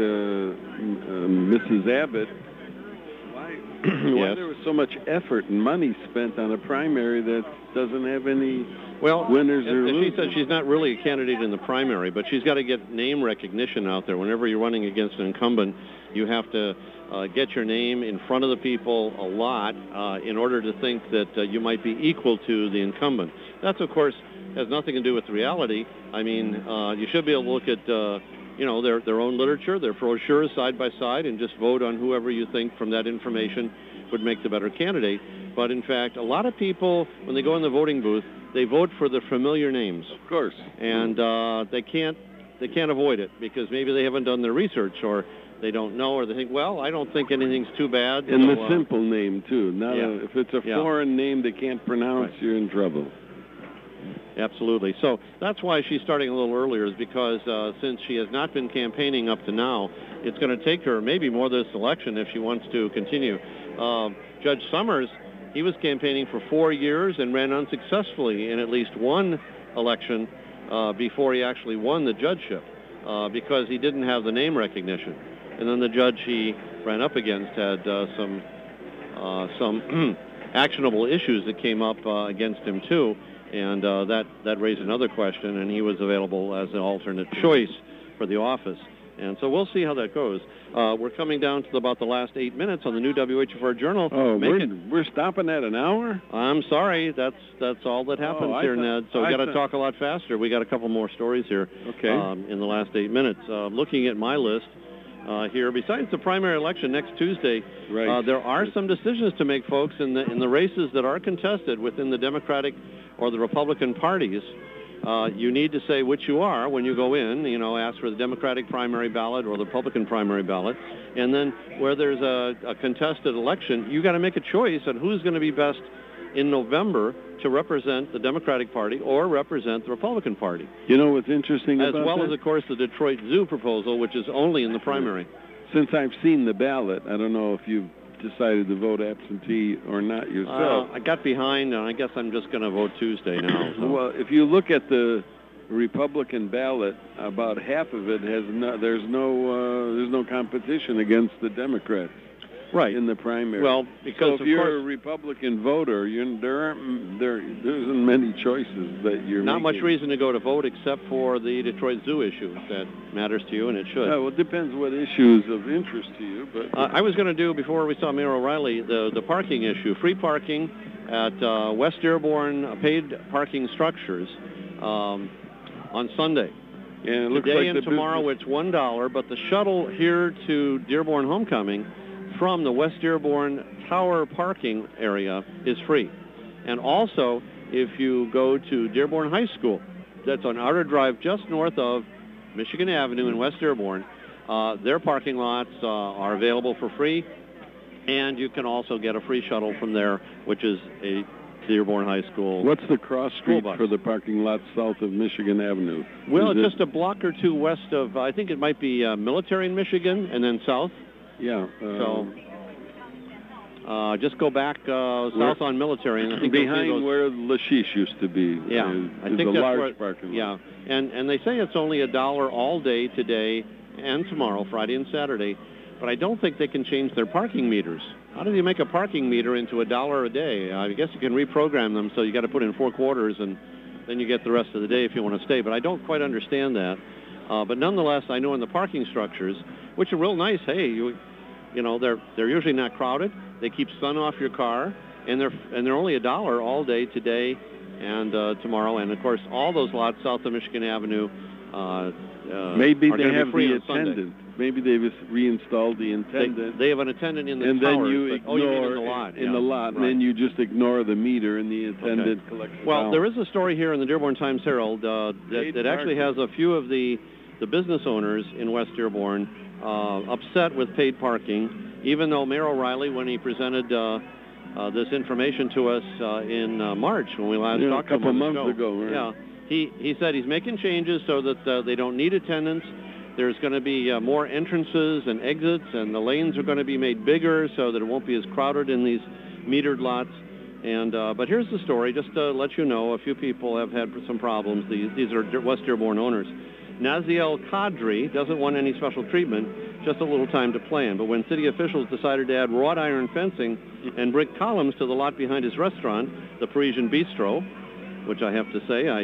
Mrs. Abbott why there was so much effort and money spent on a primary that doesn't have any winners or losers. She said she's not really a candidate in the primary, but she's got to get name recognition out there. Whenever you're running against an incumbent, you have to get your name in front of the people a lot in order to think that you might be equal to the incumbent. That's, of course, has nothing to do with reality. I mean, you should be able to look at their own literature, their brochures side by side, and just vote on whoever you think from that information would make the better candidate. But in fact, a lot of people, when they go in the voting booth, they vote for the familiar names. Of course. And they can't avoid it because maybe they haven't done their research, or they don't know, or they think, well, I don't think anything's too bad. And the simple name too. If it's a foreign name they can't pronounce, you're in trouble. Absolutely. So that's why she's starting a little earlier, is because since she has not been campaigning up to now, it's going to take her maybe more this election if she wants to continue. Judge Summers, he was campaigning for 4 years and ran unsuccessfully in at least one election before he actually won the judgeship because he didn't have the name recognition. And then the judge he ran up against had some actionable issues that came up against him too. And that raised another question, and he was available as an alternate choice for the office. And so we'll see how that goes. We're coming down to about the last 8 minutes on the new WHFR Journal. Oh, we're stopping at an hour? I'm sorry. That's all that happens here, Ned. So we got to talk a lot faster. We got a couple more stories here in the last 8 minutes. Looking at my list here, besides the primary election next Tuesday, there are some decisions to make, folks, in the races that are contested within the Democratic or the Republican parties. You need to say which you are when you go in, ask for the Democratic primary ballot or the Republican primary ballot. And then where there's a contested election, you got to make a choice on who's going to be best in November to represent the Democratic Party or represent the Republican Party. You know what's interesting about that? As well as, of course, the Detroit Zoo proposal, which is only in the primary. Since I've seen the ballot, I don't know if you've decided to vote absentee or not yourself. I got behind, and I guess I'm just going to vote Tuesday now. So. Well, if you look at the Republican ballot, about half of it has there's no competition against the Democrats. Right. In the primary. Well, because so if you're a Republican voter, there isn't many choices that you're not making. much reason to go to vote except for the Detroit Zoo issue that matters to you, and it should. Yeah, well, it depends what issues of interest to you. But I was going to do, before we saw Mayor O'Reilly, the parking issue. Free parking at West Dearborn paid parking structures on Sunday. Yeah, it looks Today like and tomorrow it's $1, but the shuttle here to Dearborn Homecoming from the West Dearborn Tower parking area is free. And also, if you go to Dearborn High School, that's on Outer Drive just north of Michigan Avenue in West Dearborn, their parking lots are available for free, and you can also get a free shuttle from there, which is a Dearborn High School. What's the cross street for the parking lot south of Michigan Avenue? Well, it's just a block or two west of, I think it might be Military in Michigan, and then south. Yeah. Just go back south on Military, and I think behind where Lashish used to be. Yeah, I think a that's large parking lot. Yeah, and they say it's only $1 all day today and tomorrow, Friday and Saturday, but I don't think they can change their parking meters. How do you make a parking meter into $1 a day? I guess you can reprogram them, so you got to put in 4 quarters, and then you get the rest of the day if you want to stay. But I don't quite understand that. But nonetheless, I know in the parking structures, which are real nice. Hey, they're usually not crowded. They keep sun off your car, and they're only $1 all day today and tomorrow. And of course, all those lots south of Michigan Avenue. Maybe they have the attendant. Maybe they've reinstalled the attendant. They have an attendant in the and towers, then you ignore you mean in the lot. In the lot, and then you just ignore the meter, and the attendant collects the Well, balance. there is a story here in the Dearborn Times-Herald that actually has a few of the business owners in West Dearborn upset with paid parking, even though Mayor O'Reilly, when he presented this information to us in March when we last talked to him. A couple months ago. Right? Yeah, he said he's making changes so that they don't need attendants. There's going to be more entrances and exits, and the lanes are going to be made bigger so that it won't be as crowded in these metered lots. And but here's the story, just to let you know, a few people have had some problems. These are West Dearborn owners. Naziel Kadri doesn't want any special treatment, just a little time to plan. But when city officials decided to add wrought iron fencing and brick columns to the lot behind his restaurant, the Parisian Bistro, which I have to say,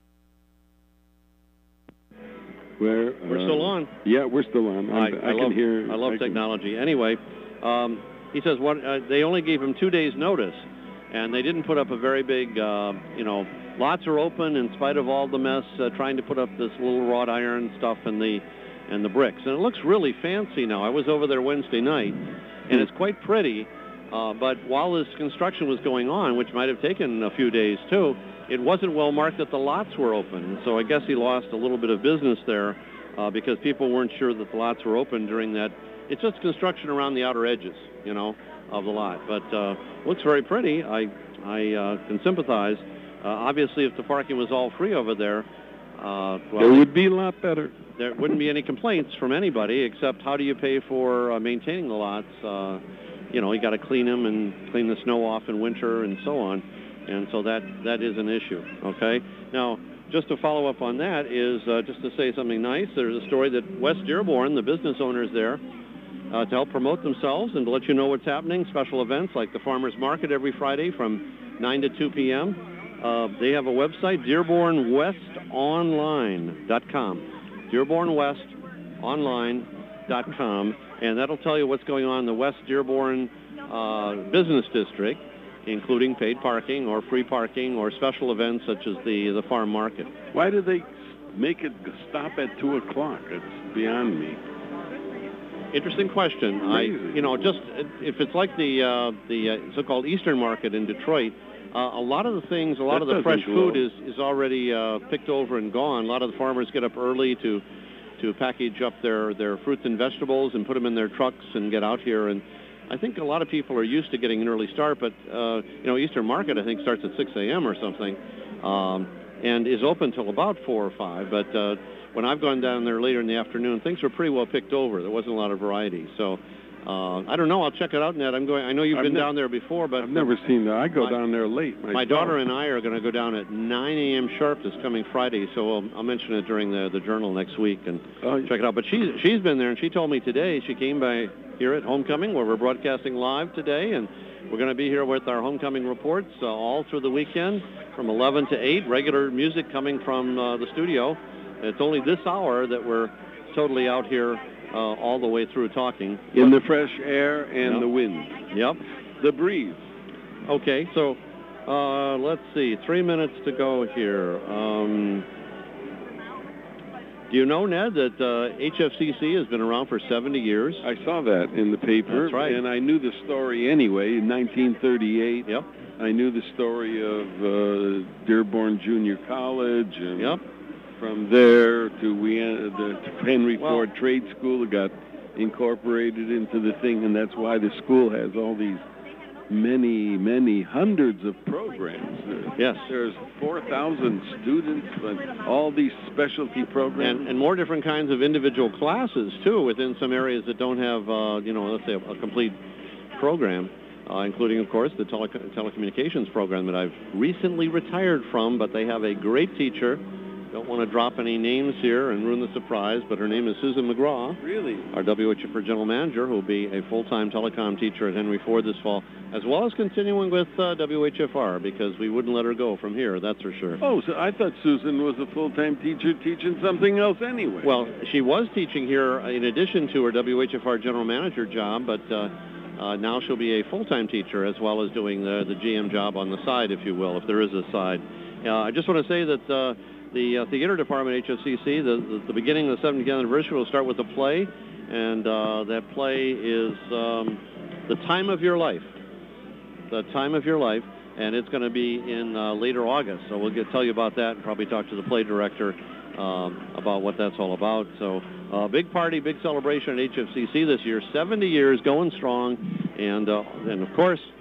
we're still on. Yeah, we're still on. I can hear. I love technology. Anyway, he says they only gave him 2 days' notice, and they didn't put up a very big, lots are open in spite of all the mess, trying to put up this little wrought iron stuff and the bricks. And it looks really fancy now. I was over there Wednesday night, and it's quite pretty. But while this construction was going on, which might have taken a few days too, it wasn't well marked that the lots were open. So I guess he lost a little bit of business there because people weren't sure that the lots were open during that. It's just construction around the outer edges, of the lot. But looks very pretty. I can sympathize. Obviously, if the parking was all free over there, it would be a lot better. There wouldn't be any complaints from anybody, except how do you pay for maintaining the lots? You got to clean them and clean the snow off in winter and so on. And so that is an issue, okay? Now, just to follow up on that is just to say something nice. There's a story that West Dearborn, the business owners there, to help promote themselves and to let you know what's happening, special events like the Farmers Market every Friday from 9 to 2 p.m. They have a website, DearbornWestOnline.com. DearbornWestOnline.com, and that'll tell you what's going on in the West Dearborn Business District, including paid parking or free parking or special events such as the farm market. Why do they make it stop at 2 o'clock? It's beyond me. Interesting question. If it's like the so-called Eastern Market in Detroit, a lot of the fresh food is already picked over and gone. A lot of the farmers get up early to package up their fruits and vegetables and put them in their trucks and get out here. And I think a lot of people are used to getting an early start, but Eastern Market I think starts at 6 a.m. or something, and is open till about 4 or 5. But when I've gone down there later in the afternoon, things were pretty well picked over. There wasn't a lot of variety. So I don't know. I'll check it out, Ned. I know you've been down there before, but I've never seen that. I go down there late. My daughter and I are going to go down at 9 a.m. sharp this coming Friday, so I'll mention it during the Journal next week and check it out. But she's been there, and she told me today she came by here at Homecoming, where we're broadcasting live today, and we're going to be here with our Homecoming reports all through the weekend from 11 to 8, regular music coming from the studio. It's only this hour that we're totally out here all the way through talking. In the fresh air and the wind. Yep. The breeze. Okay, so let's see, 3 minutes to go here. Do you know, Ned, that HFCC has been around for 70 years? I saw that in the paper. That's right. And I knew the story anyway, in 1938. Yep. I knew the story of Dearborn Junior College. And yep. From there to Henry Ford Trade School, it got incorporated into the thing, and that's why the school has all these many hundreds of programs. Yes. There's 4,000 students, and all these specialty programs. And more different kinds of individual classes, too, within some areas that don't have, let's say a complete program, including, of course, the telecommunications program that I've recently retired from, but they have a great teacher. Don't want to drop any names here and ruin the surprise, but her name is Susan McGraw. Really? Our WHFR General Manager, who will be a full-time telecom teacher at Henry Ford this fall, as well as continuing with WHFR, because we wouldn't let her go from here, that's for sure. Oh, so I thought Susan was a full-time teacher teaching something else anyway. Well, she was teaching here in addition to her WHFR General Manager job, but now she'll be a full-time teacher as well as doing the GM job on the side, if you will, if there is a side. I just want to say that the theater department at HFCC, the beginning of the 70th anniversary will start with a play, and that play is The Time of Your Life. The Time of Your Life, and it's going to be in later August. So we'll tell you about that and probably talk to the play director about what that's all about. So big party, big celebration at HFCC this year. 70 years, going strong, and of course,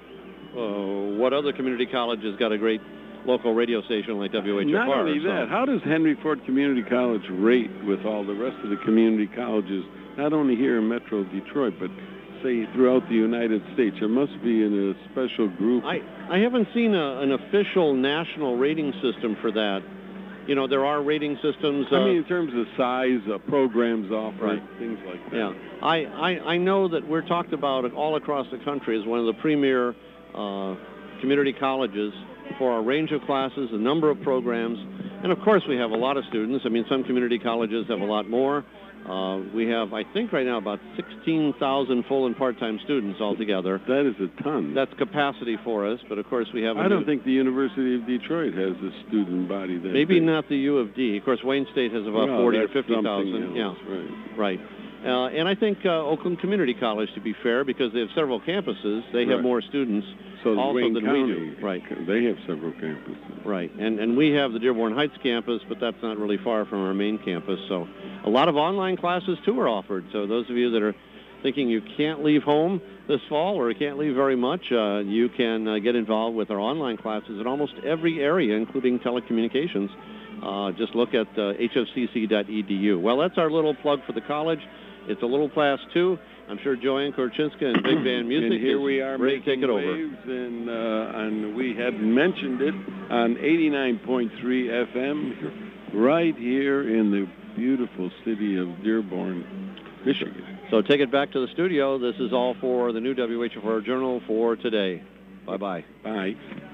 what other community college has got a great local radio station like WHFR? Not only that, how does Henry Ford Community College rate with all the rest of the community colleges, not only here in Metro Detroit, but say throughout the United States? There must be in a special group. I haven't seen an official national rating system for that. You know, there are rating systems. I mean, in terms of size, programs offered, right. Things like that. Yeah, I know that we're talked about all across the country as one of the premier community colleges for our range of classes, a number of programs, and of course we have a lot of students. I mean, some community colleges have a lot more. We have, I think, right now about 16,000 full and part-time students altogether. That is a ton. That's capacity for us, but of course we have. I don't think the University of Detroit has a student body that. Maybe not the U of D. Of course, Wayne State has about 40 or 50,000. Yeah, right. And I think Oakland Community College, to be fair, because they have several campuses, they have more students also Wayne than County, we do. Right. They have several campuses. Right. And we have the Dearborn Heights campus, but that's not really far from our main campus. So a lot of online classes, too, are offered. So those of you that are thinking you can't leave home this fall or can't leave very much, you can get involved with our online classes in almost every area, including telecommunications. Just look at hfcc.edu. Well, that's our little plug for the college. It's a little class, too. I'm sure Joanne Korchinska and Big Band Music and here we are ready to take it over. Waves and we hadn't mentioned it on 89.3 FM right here in the beautiful city of Dearborn, Michigan. So take it back to the studio. This is all for the new WHFR Journal for today. Bye-bye. Bye.